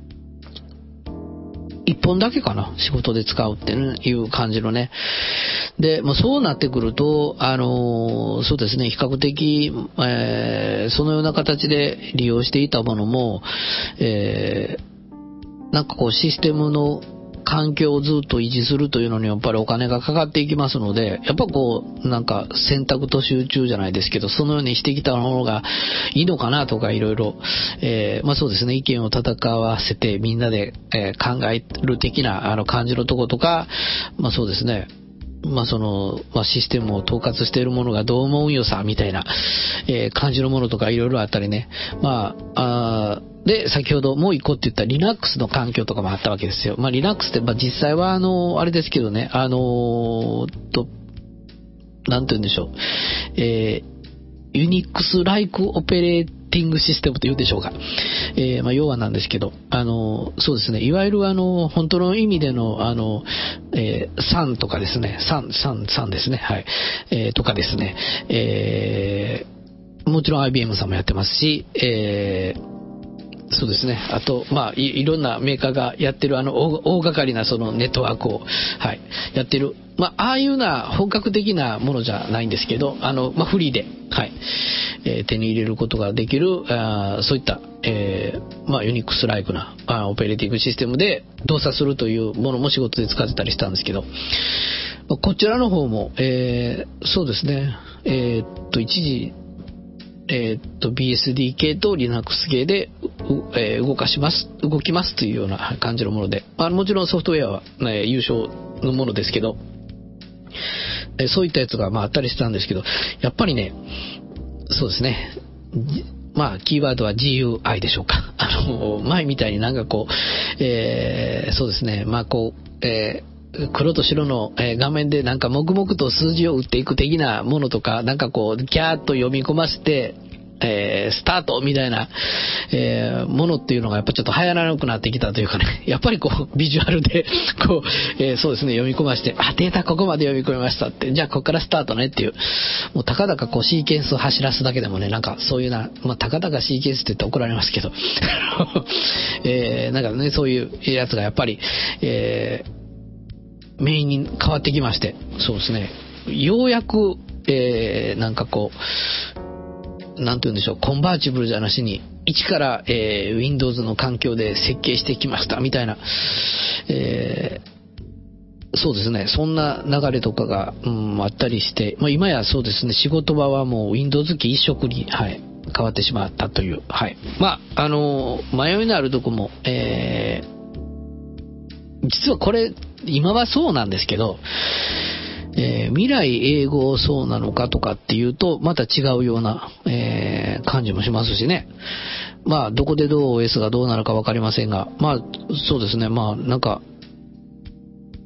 一本だけかな、仕事で使うっていう感じのね。で、もうそうなってくると、あのー、そうですね、比較的、えー、そのような形で利用していたものも、えー、なんかこうシステムの環境をずっと維持するというのにやっぱりお金がかかっていきますので、やっぱこうなんか選択と集中じゃないですけど、そのようにしてきたものがいいのかなとかいろいろ、えー、まあそうですね、意見を戦わせてみんなで、えー、考える的なあの感じのとことか、まあそうですね、まあその、まあ、システムを統括しているものがどう思うんよさみたいな、えー、感じのものとかいろいろあったりね。まあ、あで、先ほどもう一個って言った Linux の環境とかもあったわけですよ。まあ Linux って、まあ実際はあの、あれですけどね、あのと、なんて言うんでしょう。えー、Unix-like Operatingティングシステムと言うでしょうか、えー、まあ要はなんですけど、あのそうですね、いわゆるあの本当の意味でのあの、えー、サンとかですね、サンサンサンですね、はい、えー、とかですね、えー、もちろん アイビーエム さんもやってますし、えーそうですね。あと、まあい、いろんなメーカーがやってるあの大、大掛かりなそのネットワークを、はい、やってる。まあ、ああいうな本格的なものじゃないんですけど、あの、まあ、フリーで、はい、えー、手に入れることができる、あそういった、えー、まあ、ユニックスライクなあオペレーティングシステムで動作するというものも仕事で使ってたりしたんですけど、こちらの方も、えー、そうですね、えー、っと、一時、えー、と ビーエスディー 系と Linux 系で、えー、動かします動きますというような感じのもので、まあ、もちろんソフトウェアは、ね、優勝のものですけど、えー、そういったやつが、まあ、あったりしたんですけど、やっぱりね、そうですね、まあキーワードは ジーユーアイ でしょうか。あの前みたいになんかこう、えー、そうですね、まあこう、えー黒と白の画面でなんか黙々と数字を打っていく的なものとか、なんかこうキャーッと読み込ませて、えー、スタートみたいな、えー、ものっていうのがやっぱちょっと流行らなくなってきたというかね、やっぱりこうビジュアルでこう、えー、そうですね、読み込ませて、あ、データここまで読み込みましたって、じゃあここからスタートねっていう、もうたかだかこうシーケンスを走らすだけでもね、なんかそういうな、まあたかだかシーケンスって言って怒られますけどえー、なんかね、そういうやつがやっぱり、えーメインに変わってきまして、そうですね、ようやく、えー、なんかこうなんて言うんでしょう、コンバーチブルじゃなしに一から、えー、Windows の環境で設計してきましたみたいな、えー、そうですね、そんな流れとかが、うん、あったりして、まあ、今やそうですね、仕事場はもう Windows 機一色に、はい、変わってしまったという、はい、まああの迷いのあるとこも、えー、実はこれ今はそうなんですけど、えー、未来永劫そうなのかとかっていうとまた違うような、えー、感じもしますしね。まあどこでどう オーエス がどうなるか分かりませんが、まあそうですね、まあなんか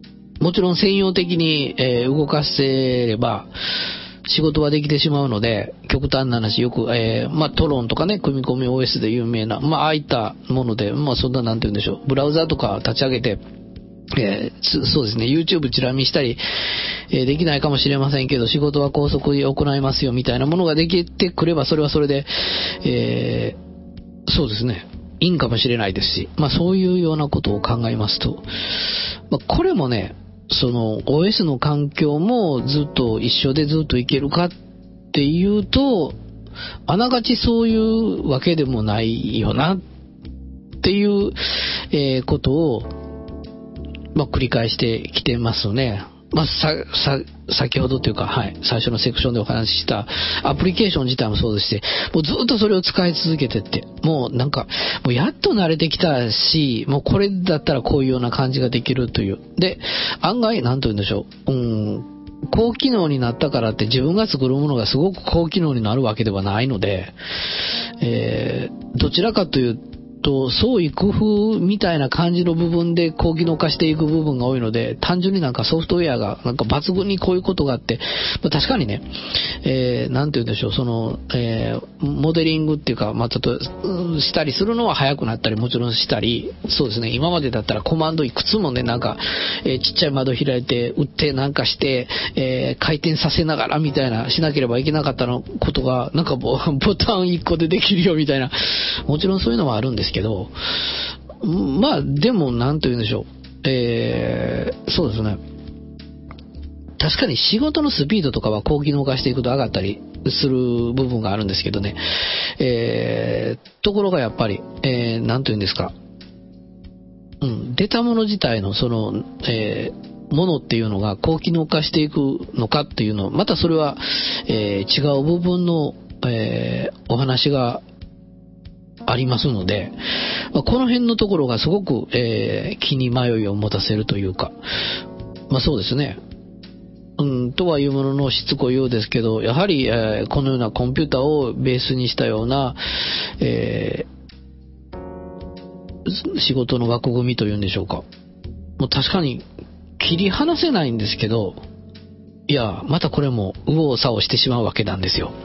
もちろん専用的に、えー、動かせれば仕事はできてしまうので、極端な話よく、えー、まあトロンとかね、組み込み オーエス で有名な、まあああいったもので、まあそんななんて言うんでしょう、ブラウザとか立ち上げて、えー、そうですね、YouTube チラ見したり、えー、できないかもしれませんけど、仕事は高速で行いますよみたいなものができてくれば、それはそれで、えー、そうですね、いいんかもしれないですし、まあそういうようなことを考えますと、まあ、これもね、その オーエス の環境もずっと一緒でずっといけるかっていうと、あながちそういうわけでもないよなっていう、えー、ことを、まあ、繰り返してきてますね。まあ、さ、さ、先ほどというか、はい、最初のセクションでお話ししたアプリケーション自体もそうでして、もうずっとそれを使い続けてって、もうなんか、もうやっと慣れてきたし、もうこれだったらこういうような感じができるという。で、案外、なんと言うんでしょう、うん、高機能になったからって自分が作るものがすごく高機能になるわけではないので、えー、どちらかというと、と創意工夫みたいな感じの部分で高機能化していく部分が多いので、単純になんかソフトウェアがなんか抜群にこういうことがあって、まあ、確かにね、えー、なんて言うんでしょう、その、えー、モデリングっていうか、まあ、ちょっとしたりするのは早くなったりもちろんしたり、そうですね、今までだったらコマンドいくつもね、なんか、えー、ちっちゃい窓開いて打ってなんかして、えー、回転させながらみたいなしなければいけなかったのことがなんかボタンいっこでできるよみたいな、もちろんそういうのはあるんですけど、まあでもなんと言うんでしょう、えー、そうですね、確かに仕事のスピードとかは高機能化していくと上がったりする部分があるんですけどね、えー、ところがやっぱり、えー、なんと言うんですか、うん、出たもの自体のその、えー、ものっていうのが高機能化していくのかっていうの、またそれは、えー、違う部分の、えー、お話がありますので、まあ、この辺のところがすごく、えー、気に迷いを持たせるというか、まあそうですね、うん、とはいうもののしつこいようですけど、やはり、えー、このようなコンピューターをベースにしたような、えー、仕事の枠組みというんでしょうか、もう確かに切り離せないんですけど、いやまたこれも右往左往してしまうわけなんですよ。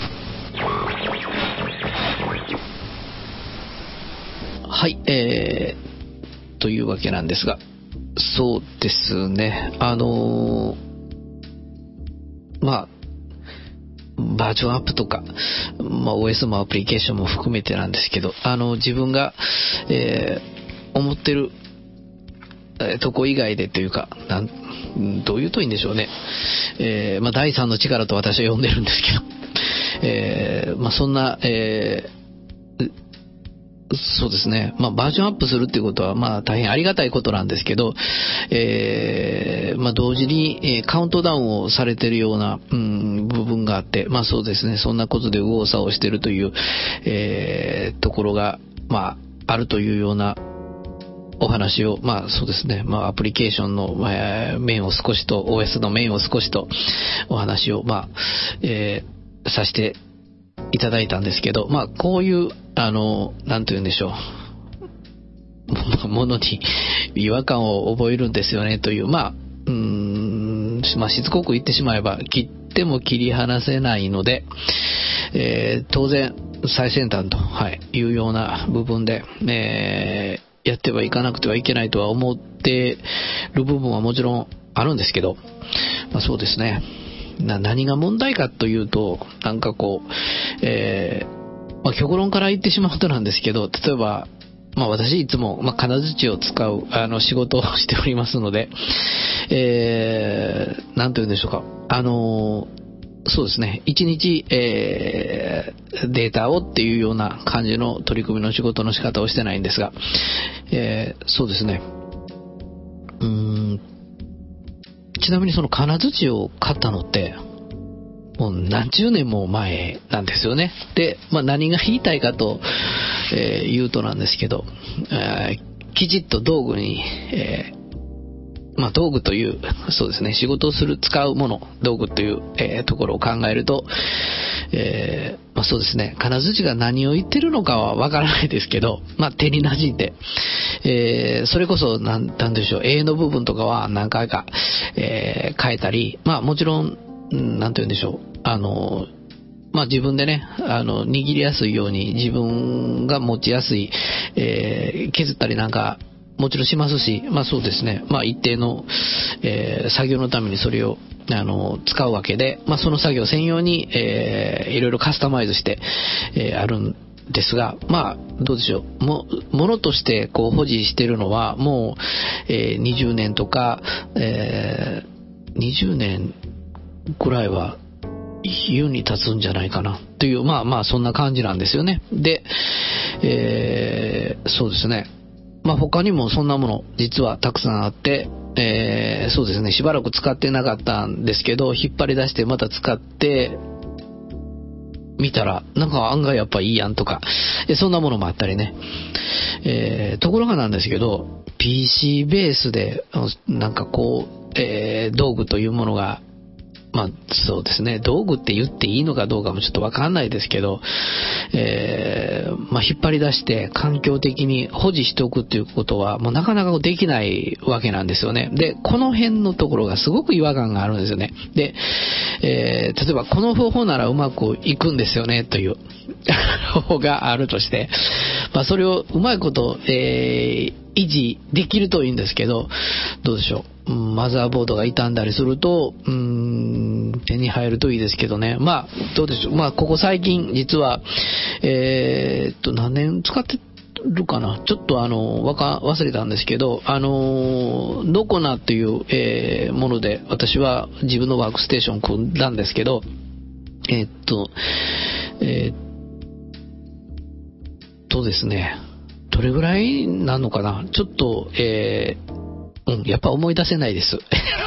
はい、えー、というわけなんですが、そうですね、あのー、まあバージョンアップとか、まあ、オーエス もアプリケーションも含めてなんですけど、あの自分が、えー、思ってる、えー、とこ以外でというか、なんどういうといいんでしょうね、えーまあ、第三の力と私は呼んでるんですけど、えーまあ、そんな、えーそうですね、まあ、バージョンアップするっていうことはまあ大変ありがたいことなんですけど、えーまあ、同時に、えー、カウントダウンをされているような、うん、部分があって、まあそうですね、そんなことで右往左往しているという、えー、ところが、まあ、あるというようなお話を、まあそうですね、まあアプリケーションの、えー、面を少しと オーエス の面を少しとお話を、まあ、えー、させていただいたんですけど、まあこういうあのなんと言うんでしょう、ものに違和感を覚えるんですよねという、まあうーん、まあしつこく言ってしまえば切っても切り離せないので、えー、当然最先端と、はい、いうような部分で、えー、やってはいかなくてはいけないとは思ってる部分はもちろんあるんですけど、まあそうですね、な何が問題かというと、なんかこう、えーまあ、極論から言ってしまうとなんですけど、例えば、まあ、私いつも、まあ、金槌を使うあの仕事をしておりますので、えー、なんというんでしょうか、あのそうですね、一日、えー、データをっていうような感じの取り組みの仕事の仕方をしてないんですが、えー、そうですね、うーん、ちなみにその金槌を買ったのってもう何十年も前なんですよね。で、まあ、何が言いたいかと、えー、言うとなんですけど、えー、きちっと道具に、えー、 まあ、道具という、そうですね、仕事をする、使うもの、道具という、えー、ところを考えると、えー、まあ、そうですね、金槌が何を言ってるのかはわからないですけど、まあ、手に馴染んで、えー、それこそ、なん、なんでしょう、絵の部分とかは何回か、えー、変えたり、まあ、もちろん、なんて言うんでしょう、あの、まあ自分でね、あの、握りやすいように自分が持ちやすい、えー、削ったりなんか、もちろんしますし、まあそうですね、まあ一定の、えー、作業のためにそれを、あの、使うわけで、まあその作業専用に、えー、いろいろカスタマイズして、えー、あるんですが、まあ、どうでしょう。も、ものとしてこう保持しているのは、もう、えー、にじゅうねんとか、えー、にじゅうねんぐらいは、優に立つんじゃないかなという、まあまあそんな感じなんですよね。で、えー、そうですね。まあ他にもそんなもの実はたくさんあって、えー、そうですね、しばらく使ってなかったんですけど、引っ張り出してまた使ってみたら、なんか案外やっぱいいやんとか、そんなものもあったりね。えー、ところがなんですけど、ピーシー ベースで、なんかこう、えー、道具というものが、まあそうですね、道具って言っていいのかどうかもちょっとわかんないですけど、えー、まあ引っ張り出して環境的に保持しておくっていうことはもうなかなかできないわけなんですよね。で、この辺のところがすごく違和感があるんですよね。で、えー、例えばこの方法ならうまくいくんですよねという方法があるとして、まあそれをうまいこと、えー、維持できるといいんですけど、どうでしょう。マザーボードが傷んだりすると、うーん、手に入るといいですけどね。まあ、どうでしょう。まあ、ここ最近、実は、えー、っと、何年使ってるかな。ちょっとあの、わか、忘れたんですけど、あの、ドコナという、えー、もので、私は自分のワークステーション組んだんですけど、えー、っと、えー、っとですね、どれぐらいなのかな。ちょっと、えー、うん、やっぱ思い出せないです。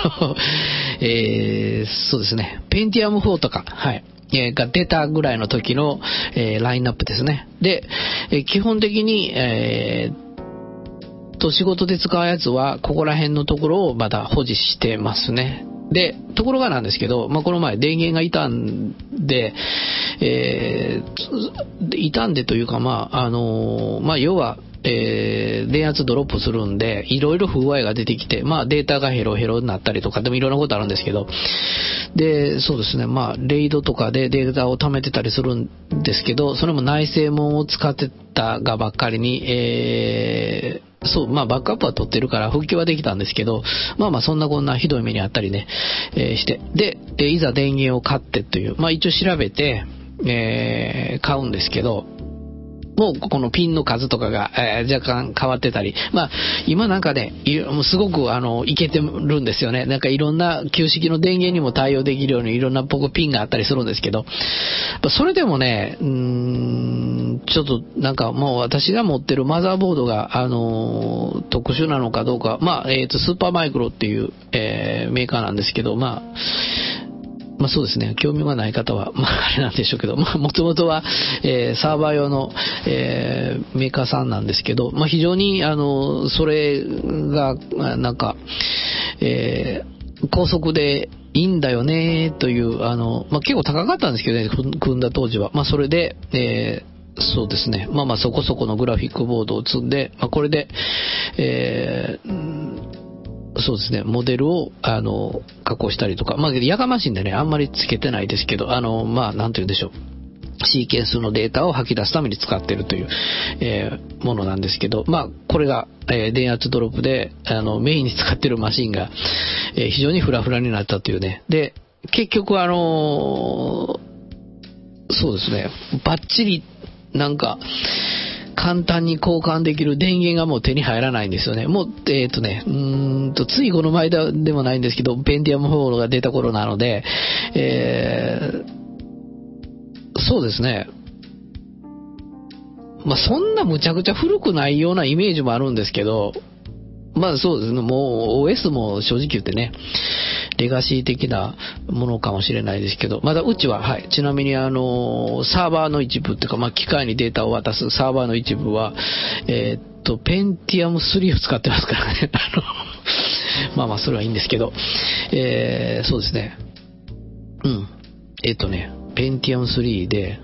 えー、そうですね。ペンティアムフォーとか、はい。えー、が出たぐらいの時の、えー、ラインナップですね。で、えー、基本的に、えー、と、仕事で使うやつは、ここら辺のところをまだ保持してますね。で、ところがなんですけど、まあ、この前電源が傷んで、えー、傷んでというか、まあ、あのー、まあ、要は、えー、電圧ドロップするんで、いろいろ不具合が出てきて、まあデータがヘロヘロになったりとか、でもいろんなことあるんですけど、で、そうですね、まあレイドとかでデータを貯めてたりするんですけど、それも内製もんを使ってたがばっかりに、えー、そう、まあバックアップは取ってるから復旧はできたんですけど、まあまあそんなこんなひどい目にあったりね、えー、して、で、えー、いざ電源を買ってという、まあ一応調べて、えー、買うんですけど、もうこのピンの数とかが、えー、若干変わってたり、まあ今なんかね、もうすごくあのいけてるんですよね。なんかいろんな旧式の電源にも対応できるようにいろんな僕ピンがあったりするんですけど、それでもね、うーん、ちょっとなんかもう私が持ってるマザーボードがあの特殊なのかどうか、まあえっとスーパーマイクロっていう、えー、メーカーなんですけど、まあ。まあそうですね、興味がない方は、まああれなんでしょうけど、まあもともとは、えー、サーバー用の、えー、メーカーさんなんですけど、まあ非常に、あの、それが、なんか、えー、高速でいいんだよね、という、あの、まあ結構高かったんですけどね、組んだ当時は。まあそれで、えー、そうですね、まあまあそこそこのグラフィックボードを積んで、まあこれで、えー、そうですね、モデルを、あの、加工したりとか、まあ、やがましいんでね、あんまりつけてないですけど、あの、まあ、なんて言うんでしょう。シーケンスのデータを吐き出すために使っているという、えー、ものなんですけど、まあ、これが、えー、電圧ドロップで、あの、メインに使っているマシンが、えー、非常にフラフラになったというね。で、結局あのー、そうですね、バッチリ、なんか、簡単に交換できる電源がもう手に入らないんですよね。もう、えっとね、うーんと、ついこの前でもないんですけど、ペンティアムフォーが出た頃なので、えー、そうですね。まあ、そんなむちゃくちゃ古くないようなイメージもあるんですけど、まあそうですね、もう オーエス も正直言ってね、レガシー的なものかもしれないですけど、まだうちは、はい、ちなみにあの、サーバーの一部っていうか、まあ機械にデータを渡すサーバーの一部は、えー、っと、ペンティアムスリーを使ってますからね。あのまあまあそれはいいんですけど、えー、そうですね。うん。えっとね、ペンティアムスリーで、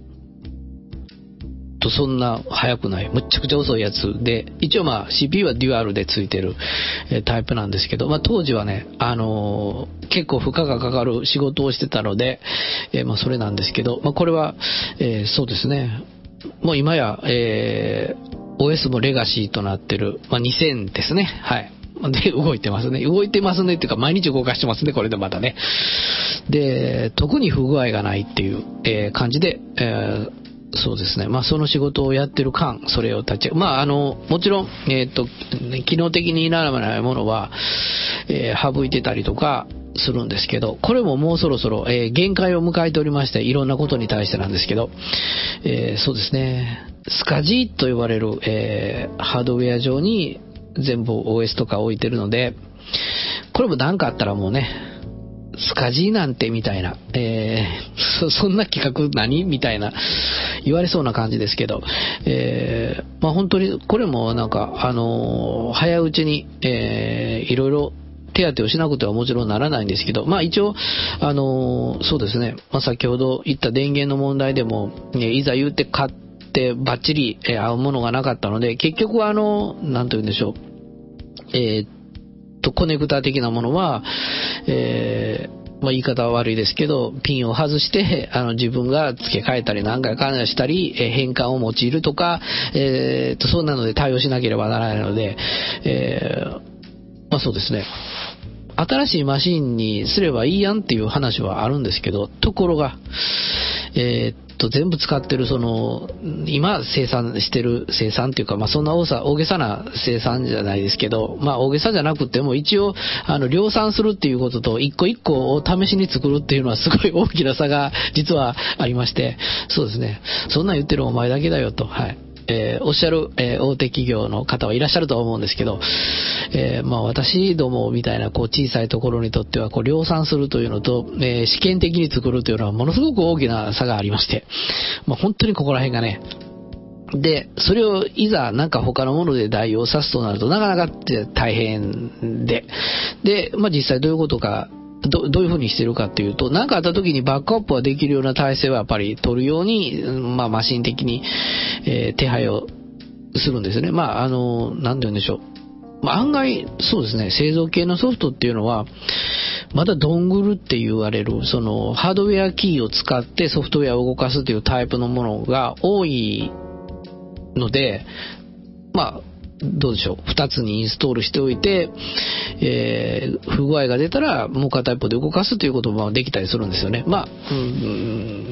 とそんな速くない、むっちゃくちゃ遅いやつで、一応まあ シーピーユー はデュアルでついてる、えー、タイプなんですけど、まあ当時はね、あのー、結構負荷がかかる仕事をしてたので、えー、まあそれなんですけど、まあこれは、えー、そうですね、もう今や、えー、オーエス もレガシーとなってる、まあにせんですね、はい。で、動いてますね。動いてますねっていうか、毎日動かしてますね、これでまたね。で、特に不具合がないっていう、えー、感じで、えーそうですね。まあその仕事をやってる間、それを立ち、まああの、もちろん、えっと、機能的にならないものは、えー、省いてたりとかするんですけど、これももうそろそろ、えー、限界を迎えておりまして、いろんなことに対してなんですけど、えー、そうですね。スカジーと呼ばれる、えー、ハードウェア上に全部 オーエス とか置いてるので、これも何かあったらもうね、スカジーなんてみたいな、えー、そ, そんな企画何みたいな言われそうな感じですけど、えー、まあ本当にこれもなんかあのー、早いうちに、えー、いろいろ手当てをしなくてはもちろんならないんですけど、まあ一応あのー、そうですね、まあ先ほど言った電源の問題でも、ね、いざ言うて買ってバッチリ合うものがなかったので、結局はあのなんというんでしょう、えーコネクタ的なものは、えーまあ、言い方は悪いですけど、ピンを外してあの自分が付け替えたり何回かしたり、えー、変換を用いるとか、えー、とそうなので対応しなければならないので、えーまあ、そうですね、新しいマシンにすればいいやんっていう話はあるんですけど、ところが、えーと全部使ってるその今生産してる生産っていうか、まあそんな大さ大げさな生産じゃないですけど、まあ大げさじゃなくても一応あの量産するっていうことと一個一個を試しに作るっていうのはすごい大きな差が実はありまして、そうですね、そんなん言ってるお前だけだよと、はい、えー、おっしゃる、えー、大手企業の方はいらっしゃるとは思うんですけど、えー、まあ私どもみたいなこう小さいところにとってはこう量産するというのと、えー、試験的に作るというのはものすごく大きな差がありまして、まあ本当にここら辺がね、でそれをいざなんか他のもので代用さすとなるとなかなか大変で、で、まあ実際どういうことかど, どういう風にしてるかっていうと、何かあった時にバックアップはできるような体制はやっぱり取るように、まあマシン的に、えー、手配をするんですね。まああの何て言うんでしょう、まあ、案外そうですね、製造系のソフトっていうのはまだドングルって言われるそのハードウェアキーを使ってソフトウェアを動かすというタイプのものが多いので、まあどうでしょう、ふたつにインストールしておいて、えー、不具合が出たらもう片一方で動かすということもできたりするんですよね。まあ、うん、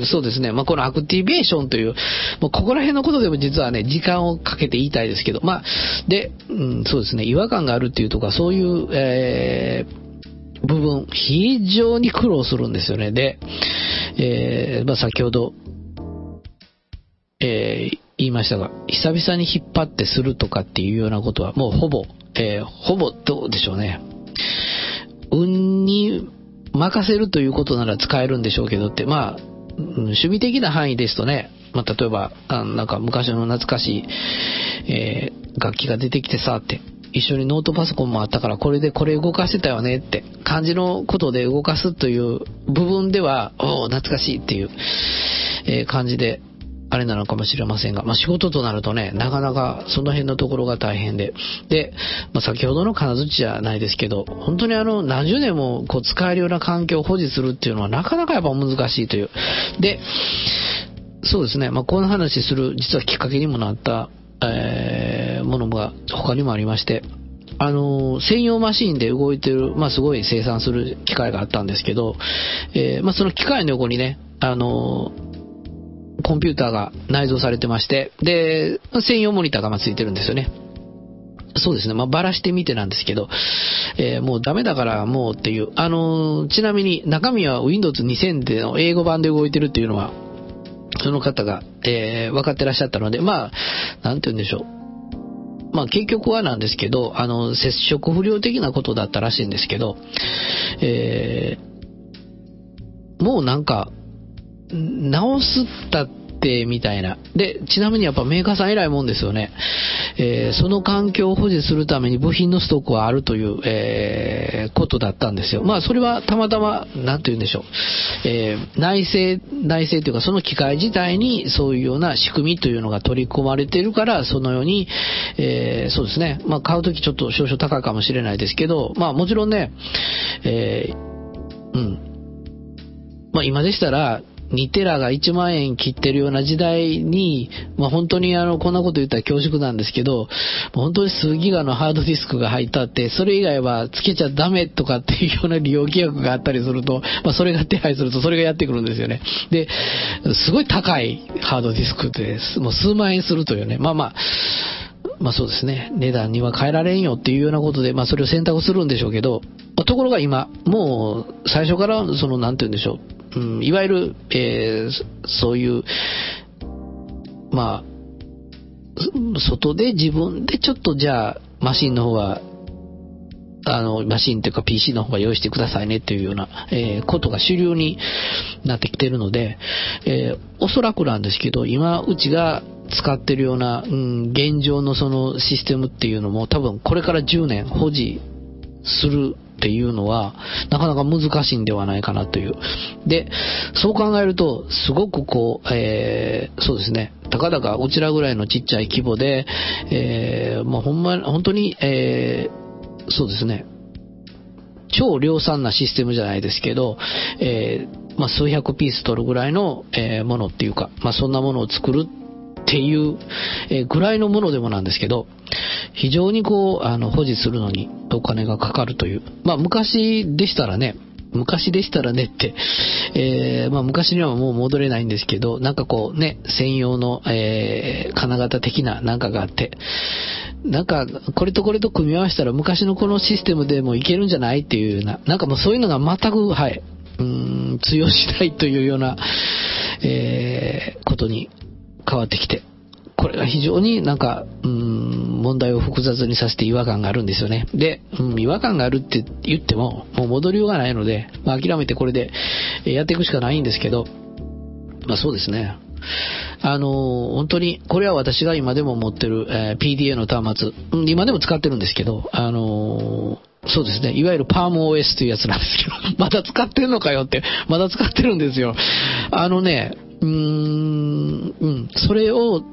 そうですね、まあ、このアクティベーションという、もうここら辺のことでも実はね時間をかけて言いたいですけど、まあで、うん、そうですね、違和感があるっていうとかそういう、えー、部分非常に苦労するんですよね。で、えーまあ、先ほど、えー言いましたが、久々に引っ張ってするとかっていうようなことはもうほぼ、えー、ほぼどうでしょうね、運に任せるということなら使えるんでしょうけどって、まあ趣味的な範囲ですとね、まあ、例えばあなんか昔の懐かしい、えー、楽器が出てきてさって一緒にノートパソコンもあったからこれでこれ動かしてたよねって感じのことで動かすという部分ではお懐かしいっていう、えー、感じであれなのかもしれませんが、まあ、仕事となるとね、なかなかその辺のところが大変で、で、まあ、先ほどの金槌じゃないですけど、本当にあの何十年もこう使えるような環境を保持するっていうのはなかなかやっぱ難しいという。で、そうですね、まあ、この話する実はきっかけにもなった、えー、ものが他にもありまして、あの専用マシンで動いてる、まあ、すごい生産する機械があったんですけど、えーまあ、その機械の横にね、あのコンピューターが内蔵されてまして、で専用モニターがついてるんですよね。そうですね、まあ、バラしてみてなんですけど、えー、もうダメだからもうっていう、あのちなみに中身は ウィンドウズにせん での英語版で動いてるっていうのはその方が、えー、分かってらっしゃったので、まあなんて言うんでしょう、まあ結局はなんですけど、あの接触不良的なことだったらしいんですけど、えー、もうなんか直すったってみたいな。で、ちなみにやっぱメーカーさん偉いもんですよね。えー、その環境を保持するために部品のストックはあるという、えー、ことだったんですよ。まあそれはたまたま、なんて言うんでしょう。えー、内製、内製というかその機械自体にそういうような仕組みというのが取り込まれているから、そのように、えー、そうですね。まあ買うときちょっと少々高いかもしれないですけど、まあもちろんね、えー、うん。まあ今でしたら、にテラがいちまんえん切ってるような時代に、まあ本当にあの、こんなこと言ったら恐縮なんですけど、本当に数ギガのハードディスクが入ったって、それ以外はつけちゃダメとかっていうような利用規約があったりすると、まあそれが手配するとそれがやってくるんですよね。で、すごい高いハードディスクで、もう数万円するというね、まあまあ、まあそうですね、値段には変えられんよっていうようなことで、まあそれを選択するんでしょうけど、まあ、ところが今、もう最初からその、なんて言うんでしょう、うん、いわゆる、えー、そういう、まあ、外で自分でちょっとじゃあ、マシンの方は、あの、マシンというか ピーシー の方が用意してくださいねっていうような、えー、ことが主流になってきているので、えー、おそらくなんですけど、今、うちが使ってるような、うん、現状のそのシステムっていうのも多分これからじゅうねん保持するっていうのはなかなか難しいんではないかなという。で、そう考えるとすごくこう、えー、そうですね、たかだかうちらぐらいのちっちゃい規模で、えー、まあほんま本当に、えー、そうですね、超量産なシステムじゃないですけど、えー、まあ数百ピース取るぐらいの、えー、ものっていうか、まあそんなものを作るっていう、えー、ぐらいのものでもなんですけど、非常にこうあの保持するのにお金がかかるという。まあ昔でしたらね、昔でしたらねって、えー、まあ昔にはもう戻れないんですけど、なんかこうね、専用の、えー、金型的ななんかがあって、なんかこれとこれと組み合わせたら昔のこのシステムでもいけるんじゃないっていうような、なんかもうそういうのが全く、はい、うーん、通用しないというような、えー、ことに変わってきて、これが非常になんか、うーん、問題を複雑にさせて違和感があるんですよね。で、うん、違和感があるって言ってももう戻りようがないので、まあ、諦めてこれでやっていくしかないんですけど、まあそうですね、あのー、本当にこれは私が今でも持ってる、えー、ピーディーエー の端末、うん、今でも使ってるんですけど、あのー、そうですね、いわゆる パームオーエス というやつなんですけど、まだ使ってるのかよって、まだ使ってるんですよ。あのね、うーん、うん、それを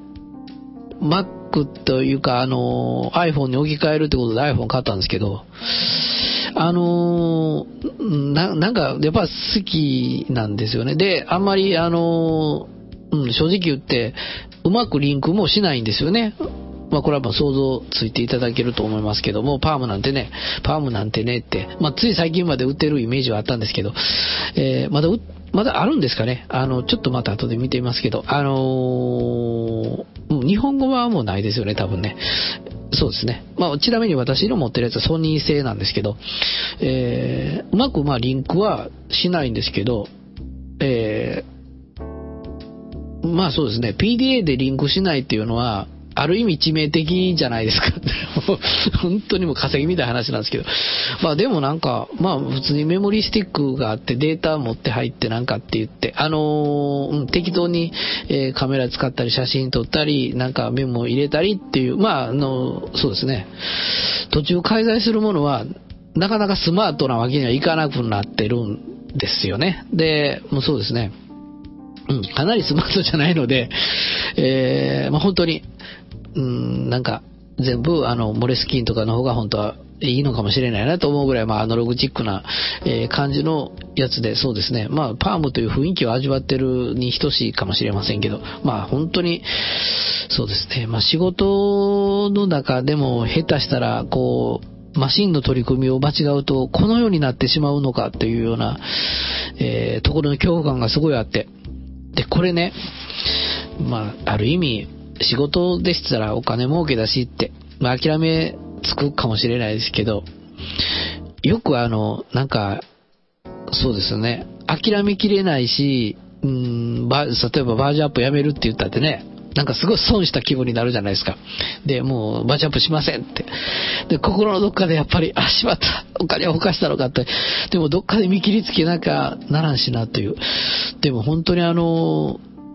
Mac というか、あの、iPhone に置き換えるってことで iPhone 買ったんですけど、あの、な、なんか、やっぱ好きなんですよね。で、あんまり、あの、うん、正直言って、うまくリンクもしないんですよね。まあこれはまあ想像ついていただけると思いますけども、パームなんてね、パームなんてねって、まあつい最近まで売ってるイメージはあったんですけど、えー、まだう、まだあるんですかね。あの、ちょっとまた後で見てみますけど、あのー、日本語はもうないですよね、多分ね。そうですね。まあちなみに私の持ってるやつはソニー製なんですけど、えー、うまくまあリンクはしないんですけど、えー、まあそうですね、ピーディーエー でリンクしないっていうのは、ある意味致命的じゃないですか。本当にもう稼ぎみたいな話なんですけど。まあでもなんか、まあ普通にメモリースティックがあってデータ持って入ってなんかって言って、あのー、うん、適当に、えー、カメラ使ったり写真撮ったり、なんかメモ入れたりっていう、まああの、そうですね。途中介在するものは、なかなかスマートなわけにはいかなくなってるんですよね。で、もうそうですね。うん、かなりスマートじゃないので、えー、まあ本当に、うん、なんか全部あのモレスキンとかの方が本当はいいのかもしれないなと思うぐらい、まあアナログチックな、えー、感じのやつで、そうですね、まあパームという雰囲気を味わってるに等しいかもしれませんけど、まあ本当にそうですね、まあ仕事の中でも下手したらこうマシンの取り組みを間違うとこのようになってしまうのかというような、えー、ところの恐怖感がすごいあって、でこれね、まあある意味仕事でしたらお金儲けだしって、まあ、諦めつくかもしれないですけど、よくあのなんかそうですよね、諦めきれないし、うーん、ば例えばバージョンアップやめるって言ったってね、なんかすごい損した気分になるじゃないですか。でもうバージョンアップしませんって、で心のどっかでやっぱり、あ、しまった、お金をほかしたのかって、でもどっかで見切りつけなきゃならんしなという。でも本当にあの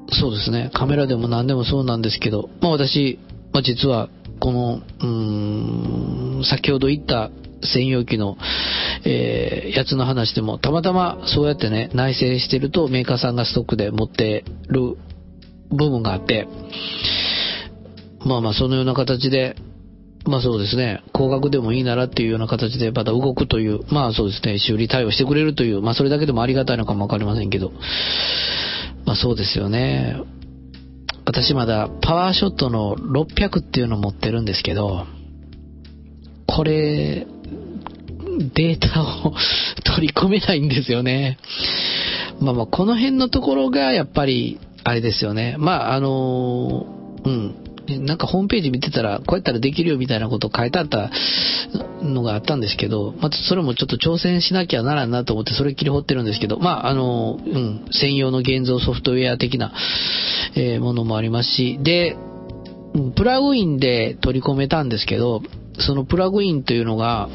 そうですね、カメラでも何でもそうなんですけど、まあ私、まあ、実はこのうーん先ほど言った専用機の、えー、やつの話でもたまたまそうやってね内製してるとメーカーさんがストックで持ってる部分があって、まあまあそのような形で、まあそうですね、高額でもいいならっていうような形でまた動くという、まあそうですね、修理対応してくれるという、まあそれだけでもありがたいのかもわかりませんけど、まあそうですよね。私まだパワーショットのろっぴゃくっていうのを持ってるんですけど、これデータを取り込めないんですよね。まあまあこの辺のところがやっぱりあれですよね。まああのうんなんかホームページ見てたらこうやったらできるよみたいなことを書いてあったのがあったんですけど、またそれもちょっと挑戦しなきゃならんなと思ってそれ切り掘ってるんですけど、まああのうん専用の現像ソフトウェア的な、えー、ものもありますし、でプラグインで取り込めたんですけど、そのプラグインというのが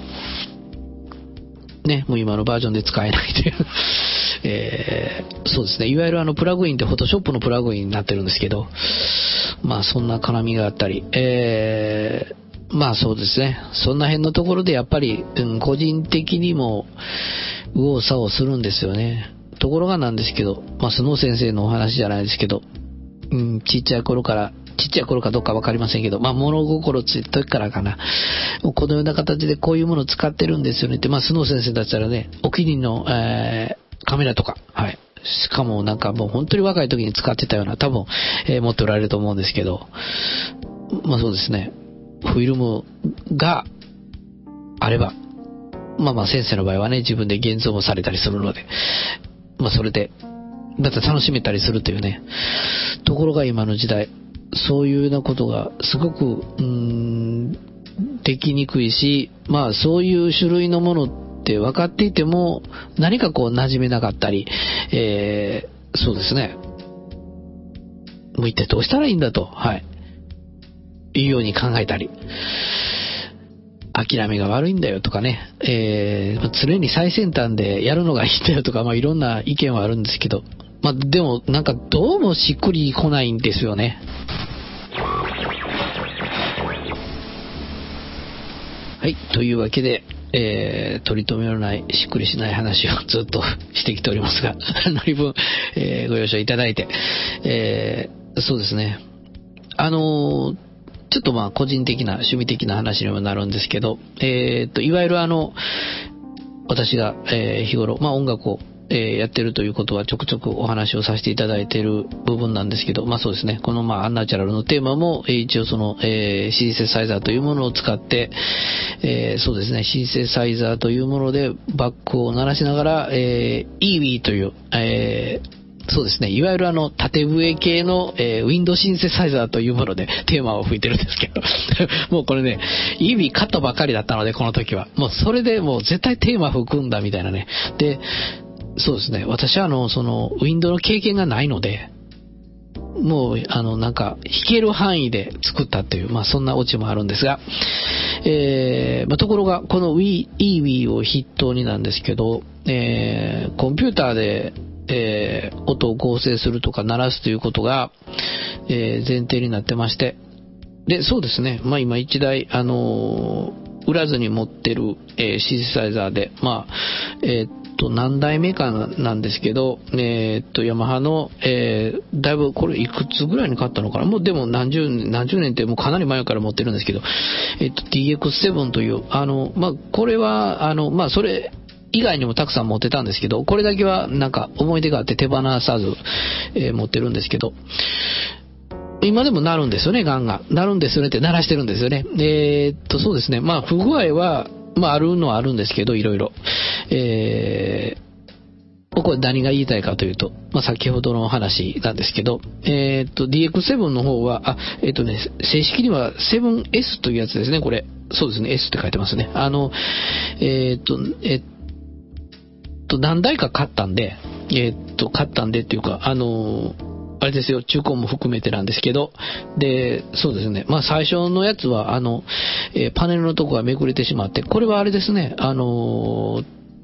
ねもう今のバージョンで使えないというえー、そうですね、いわゆるあのプラグインってフォトショップのプラグインになってるんですけど、まあそんな絡みがあったり、えー、まあそうですね、そんな辺のところでやっぱり、うん、個人的にも右往左往するんですよね。ところがなんですけど、まあスノー先生のお話じゃないですけど、うん、ちっちゃい頃からちっちゃい頃かどうか分かりませんけど、まあ物心ついた時からかな、このような形でこういうものを使ってるんですよねって、まあスノー先生だったらね、お気に入りの、えーカメラとか、はい。しかもなんかもう本当に若い時に使ってたような、多分、えー、持っておられると思うんですけど、まあそうですね、フィルムがあれば、まあまあ先生の場合はね、自分で現像もされたりするので、まあそれで、だって楽しめたりするというね、ところが今の時代、そういうようなことがすごく、うーん、できにくいし、まあそういう種類のものって分かっていても何かこう馴染めなかったり、えー、そうですね、もう一体どうしたらいいんだと、はい、いうように考えたり、諦めが悪いんだよとかね、えー、常に最先端でやるのがいいんだよとか、まあいろんな意見はあるんですけど、まあでもなんかどうもしっくりこないんですよね。はい、というわけで、えー、取り留めのないしっくりしない話をずっとしてきておりますがのり分、えー、ご了承いただいて、えー、そうですね、あのー、ちょっとまあ個人的な趣味的な話にもなるんですけど、えー、といわゆるあの私が、えー、日頃、まあ、音楽をえー、やってるということはちょくちょくお話をさせていただいている部分なんですけど、まあそうですね、このまあアンナチュラルのテーマも、えー、一応その、えー、シンセサイザーというものを使って、えー、そうですね、シンセサイザーというものでバックを鳴らしながら、えー、イーウィー という、えーそうですね、いわゆるあの縦笛系の、えー、ウィンドシンセサイザーというものでテーマを吹いてるんですけどもうこれね、イーウィー買ったばかりだったので、この時はもうそれでもう絶対テーマ吹くんだみたいなね。でそうですね、私はあのそのウィンドの経験がないので、もうあのなんか弾ける範囲で作ったという、まあそんなオチもあるんですが、えーまあ、ところがこの イーウィー を筆頭になんですけど、えー、コンピューターでえー、音を合成するとか鳴らすということが、えー、前提になってまして、でそうですね、まあ今一台あのー、売らずに持ってる、えー、シンセサイザーで、まあえー、っと何代目かなんですけど、えー、っとヤマハの、えー、だいぶこれいくつぐらいに買ったのかな、もうでも何十年何十年ってもうかなり前から持ってるんですけど、えー、っと ディーエックスセブン というあのまあこれはあのまあそれ以外にもたくさん持ってたんですけど、これだけはなんか思い出があって手放さず、えー、持ってるんですけど、今でも鳴るんですよね、ガンガン鳴るんですよねって鳴らしてるんですよね。えー、っとそうですね、まあ不具合はまああるのはあるんですけど、いろいろ、えー、これ何が言いたいかというと、まあ先ほどの話なんですけど、えー、っと ディーエックスセブン の方はあえー、っとね正式には セブンエス というやつですね、これそうですね S って書いてますね。あのえー、っとえー、っと何台か買ったんで、えー、っと買ったんでっていうか、あのー、あれですよ、中古も含めてなんですけど、でそうですね、まあ最初のやつはあの、えー、パネルのとこがめくれてしまって、これはあれですね、あのー、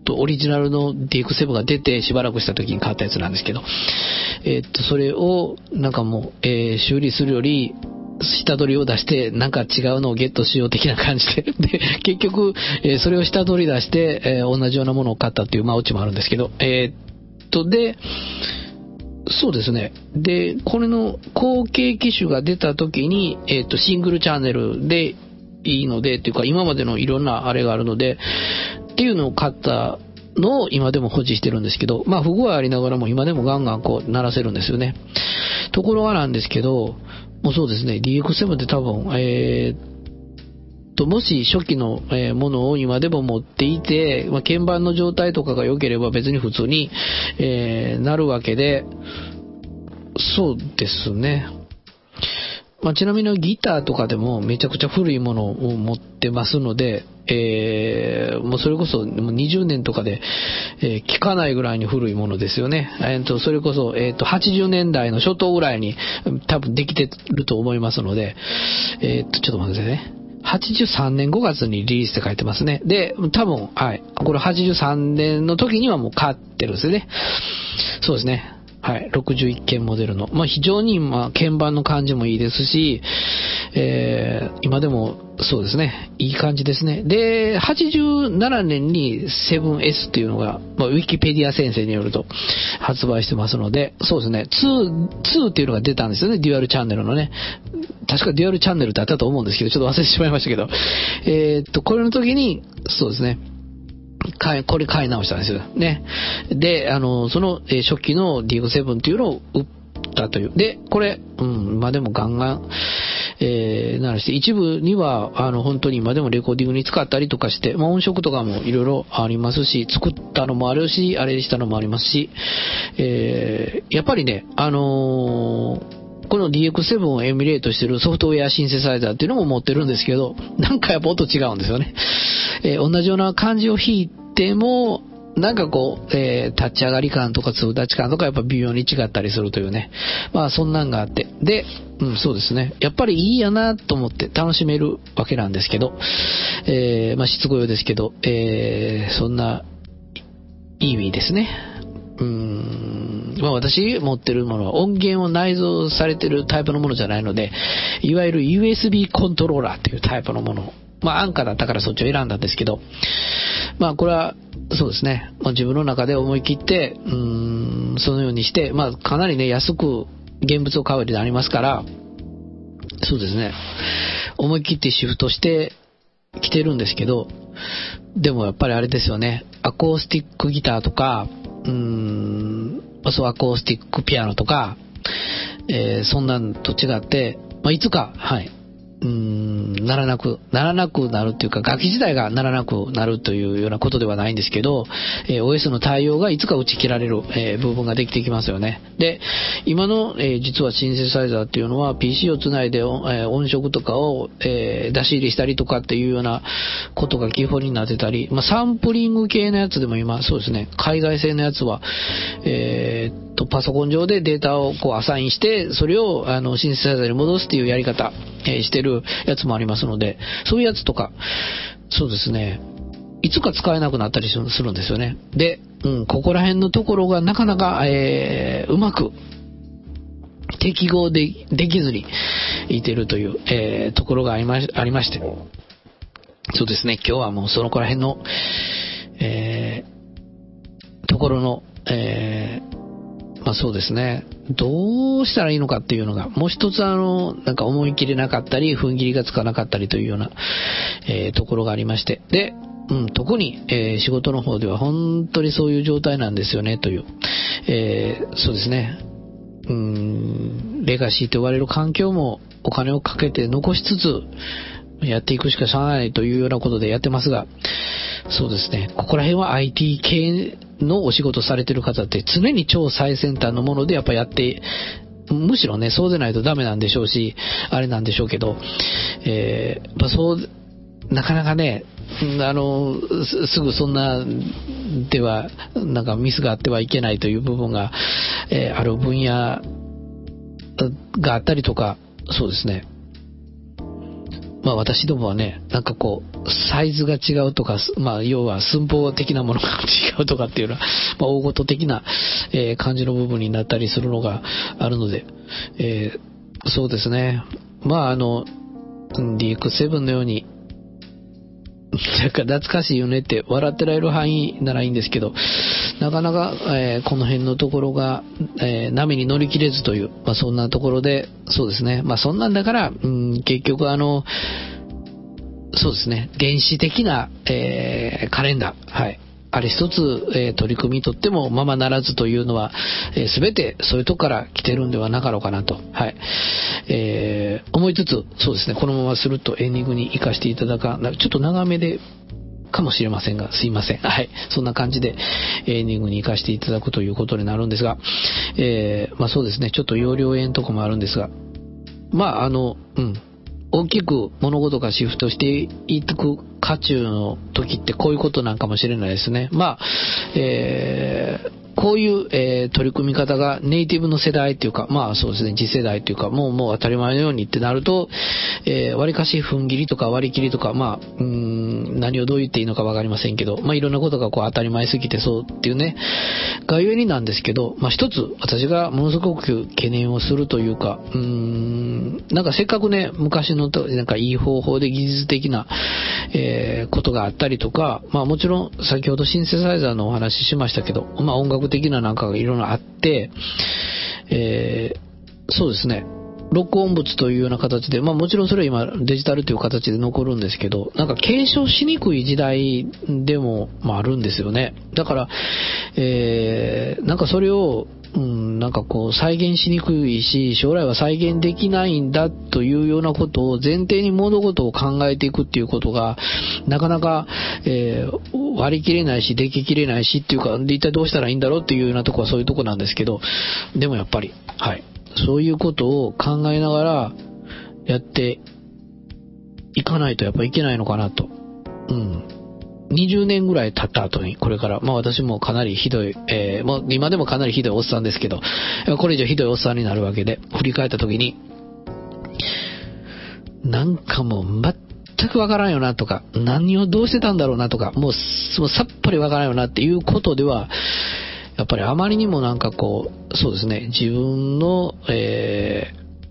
と、オリジナルの ディーエックスセブン が出てしばらくした時に買ったやつなんですけど、えっと、それを、なんかもう、えー、修理するより、下取りを出して、なんか違うのをゲットしよう的な感じで、で、結局、えー、それを下取り出して、えー、同じようなものを買ったっていう、まあ、オチもあるんですけど、えー、っと、で、そうですね。で、これの後継機種が出た時に、えー、っと、シングルチャンネルでいいので、っていうか、今までのいろんなあれがあるので、っていうのを買ったのを今でも保持してるんですけど、まあ、不具合ありながらも今でもガンガンこう鳴らせるんですよね。ところがなんですけど、もうそうですね、ディーエックスセブン って多分、えー、と、もし初期の、えー、ものを今でも持っていて、まあ、鍵盤の状態とかが良ければ別に普通に、えー、なるわけで、そうですね。まあ、ちなみにギターとかでもめちゃくちゃ古いものを持ってますので、えー、もうそれこそもうにじゅうねんとかで、えー、聞かないぐらいに古いものですよね。えー、とそれこそ、えー、とはちじゅうねんだいの初頭ぐらいに多分できてると思いますので、えー、とちょっと待ってくださいね。はちじゅうさんねんごがつにリリースって書いてますね。で、多分、はい。これはちじゅうさんねんの時にはもう買ってるんですよね。そうですね。はい。ろくじゅういっけんモデルの。まあ、非常に、まあ、鍵盤の感じもいいですし、えー、今でも、そうですね。いい感じですね。で、はちじゅうななねんに セブンエス っていうのが、まあ、ウィキペディア先生によると発売してますので、そうですね。に、にっていうのが出たんですよね。デュアルチャンネルのね。確かデュアルチャンネルってあったと思うんですけど、ちょっと忘れてしまいましたけど。えー、っと、これの時に、そうですね。買い、これ買い直したんですよ。ね。で、あの、その、えー、初期の ディーエックスセブン っていうのを売ったという。で、これ、うん、まあでもガンガン、えー、なるして、一部には、あの、本当に今でもレコーディングに使ったりとかして、まあ音色とかもいろいろありますし、作ったのもあるし、あれしたのもありますし、えー、やっぱりね、あのー、この ディーエックスセブン をエミュレートしてるソフトウェアシンセサイザーっていうのも持ってるんですけど、なんかやっぱ音違うんですよね。えー、同じような感じを弾いても、なんかこう、えー、立ち上がり感とか粒立ち感とかやっぱ微妙に違ったりするというね。まあそんなんがあって。で、うん、そうですね。やっぱりいいやなと思って楽しめるわけなんですけど、えー、まあしつこいようですけど、えー、そんな、いい意味ですね。うーん、まあ私持ってるものは音源を内蔵されてるタイプのものじゃないので、いわゆる ユーエスビー コントローラーっていうタイプのもの。まあ安価だったからそっちを選んだんですけど、まあこれはそうですね、まあ、自分の中で思い切ってうーんそのようにして、まあかなりね安く現物を買うようになりますから、そうですね、思い切ってシフトしてきてるんですけど、でもやっぱりあれですよね、アコースティックギターとか、うーんそうアコースティックピアノとか、えー、そんなんと違って、まあ、いつかはいうーんならなくならなくなるっていうか、楽器自体がならなくなるというようなことではないんですけど、えー、オーエス の対応がいつか打ち切られる、えー、部分ができてきますよね。で、今の、えー、実はシンセサイザーっていうのは ピーシー をつないで、えー、音色とかを、えー、出し入れしたりとかっていうようなことが基本になってたり、まあ、サンプリング系のやつでも今そうですね、海外製のやつは、えー、とパソコン上でデータをこうアサインしてそれをあのシンセサイザーに戻すっていうやり方、えー、してるやつもありますので、そういうやつとかそうですね、いつか使えなくなったりするんですよね。で、うん、ここら辺のところがなかなか、えー、うまく適合で、できずにいてるという、えー、ところがありまし、ありまして、そうですね、今日はもうそのこら辺の、えー、ところの、えーまあそうですね、どうしたらいいのかっていうのがもう一つ、あのなんか思い切れなかったり踏ん切りがつかなかったりというような、えー、ところがありまして、で、うん、特に、えー、仕事の方では本当にそういう状態なんですよねという、えー、そうですね、うーんレガシーと呼ばれる環境もお金をかけて残しつつやっていくしかしゃあないというようなことでやってますが、そうですね、ここら辺は アイティー 系のお仕事されてる方って常に超最先端のものでやっぱやって、むしろねそうでないとダメなんでしょうし、あれなんでしょうけど、えー、まあ、そうなかなかね、あの す, すぐそんなではなんかミスがあってはいけないという部分が、えー、ある分野があったりとか、そうですね、 まあ私どもはね、なんかこう、サイズが違うとか、まあ要は寸法的なものが違うとかっていうのは、まあ大事的な、えー、感じの部分になったりするのがあるので、えー、そうですね。まああの、ディーエックスセブン のように、なんか懐かしいよねって笑ってられる範囲ならいいんですけど、なかなか、えー、この辺のところが、えー、波に乗り切れずという、まあ、そんなところで、そうですね。まあそんなんだから、うん、結局あの、そうですね。電子的な、えー、カレンダー、はい。あれ一つ、えー、取り組みとってもままならずというのは、えー、全てそういうとこから来てるんではなかろうかなと、はい、えー、思いつつ、そうですね、このままするとエンディングに活かしていただか、ちょっと長めでかもしれませんが、すいません、はい、そんな感じでエンディングに活かしていただくということになるんですが、えー、まあそうですね、ちょっと容量炎とかもあるんですが、まああの、うん。大きく物事がシフトしていく渦中の時ってこういうことなんかもしれないですね。まあ、えー、こういう、えー、取り組み方がネイティブの世代っていうか、まあそうですね、次世代っていうか、もうもう当たり前のようにってなると、えー、割かし踏ん切りとか割り切りとか、まあ、うーん、何をどう言っていいのかわかりませんけど、まあいろんなことがこう当たり前すぎてそうっていうね、がゆえになんですけど、まあ一つ私がものすごく懸念をするというか、うーん、なんかせっかくね、昔のなんかいい方法で技術的な、えー、ことがあったりとか、まあもちろん先ほどシンセサイザーのお話ししましたけど、まあ音楽的ななんかがいろいろあって、えー、そうですね、録音物というような形で、まあもちろんそれは今デジタルという形で残るんですけど、なんか継承しにくい時代でも、まあ、あるんですよね。だから、えー、なんかそれを、うん、なんかこう再現しにくいし、将来は再現できないんだというようなことを前提に物事を考えていくっていうことが、なかなか、えー、割り切れないし、でききれないしっていうか、一体どうしたらいいんだろうっていうようなところはそういうところなんですけど、でもやっぱり、はい。そういうことを考えながらやっていかないとやっぱいけないのかなと。うん。にじゅうねんぐらい経った後に、これから、まあ私もかなりひどい、えー、もう今でもかなりひどいおっさんですけど、これ以上ひどいおっさんになるわけで、振り返った時に、なんかもう全くわからんよなとか、何をどうしてたんだろうなとか、もう、もうさっぱりわからんよなっていうことでは、やっぱりあまりにもなんかこう、そうですね、自分の、え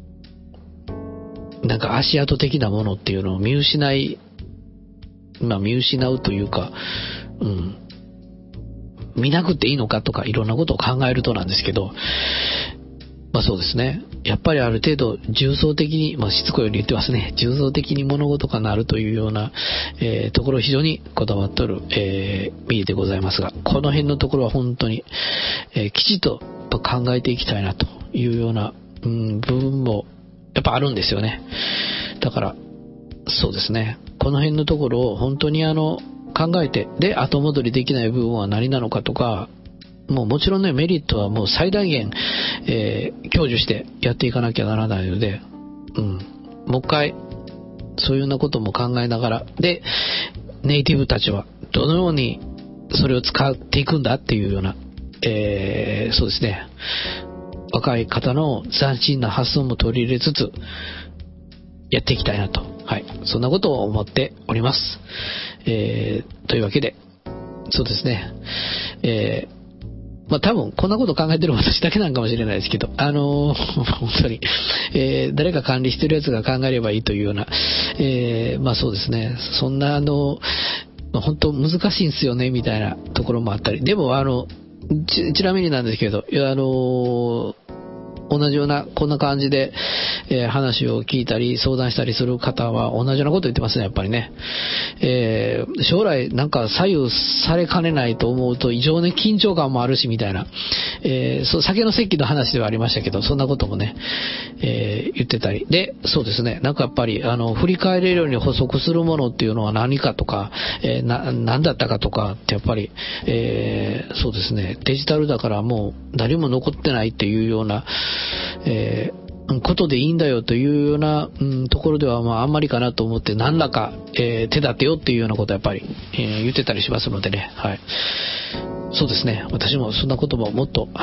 ー、なんか足跡的なものっていうのを見失い、まあ見失うというか、うん、見なくていいのかとかいろんなことを考えるとなんですけど、まあそうですね、やっぱりある程度重層的に、まあしつこいように言ってますね、重層的に物事がなるというような、えー、ところを非常にこだわっとる、えー、ミリでございますが、この辺のところは本当に、えー、きちっと考えていきたいなというような、うん、部分もやっぱあるんですよね。だからそうですね、この辺のところを本当にあの考えて、で後戻りできない部分は何なのかとか、もうもちろんね、メリットはもう最大限、えー、享受してやっていかなきゃならないので、うん、もう一回そういうようなことも考えながら、でネイティブたちはどのようにそれを使っていくんだっていうような、えー、そうですね、若い方の斬新な発想も取り入れつつやっていきたいなと、はい、そんなことを思っております。えー、というわけで、そうですね、えーまあ多分こんなこと考えてる私だけなんかもしれないですけど、あのー、本当に、えー、誰か管理してるやつが考えればいいというような、えー、まあそうですね、そんなあの、まあ、本当難しいんですよねみたいなところもあったり、でもあの、ち, ちなみになんですけど、いやあのー、同じようなこんな感じで、えー、話を聞いたり相談したりする方は同じようなこと言ってますね、やっぱりね。えー、将来なんか左右されかねないと思うと異常に緊張感もあるしみたいな、えー、そう酒の席の話ではありましたけど、そんなこともね、えー、言ってたりで、そうですね、なんかやっぱりあの振り返れるように補足するものっていうのは何かとか、えー、な何だったかとかってやっぱり、えー、そうですね、デジタルだからもう何も残ってないっていうような、えー、ことでいいんだよというような、うん、ところでは、まあ、あんまりかなと思って何らか、えー、手立てよっていうようなことはやっぱり、えー、言ってたりしますのでね、はい、そうですね、私もそんなことももっと、はい、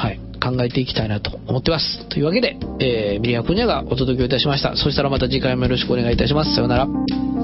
考えていきたいなと思ってます。というわけで、えー、ミリアクニャがお届けをいたしました。そしたらまた次回もよろしくお願いいたします。さようなら。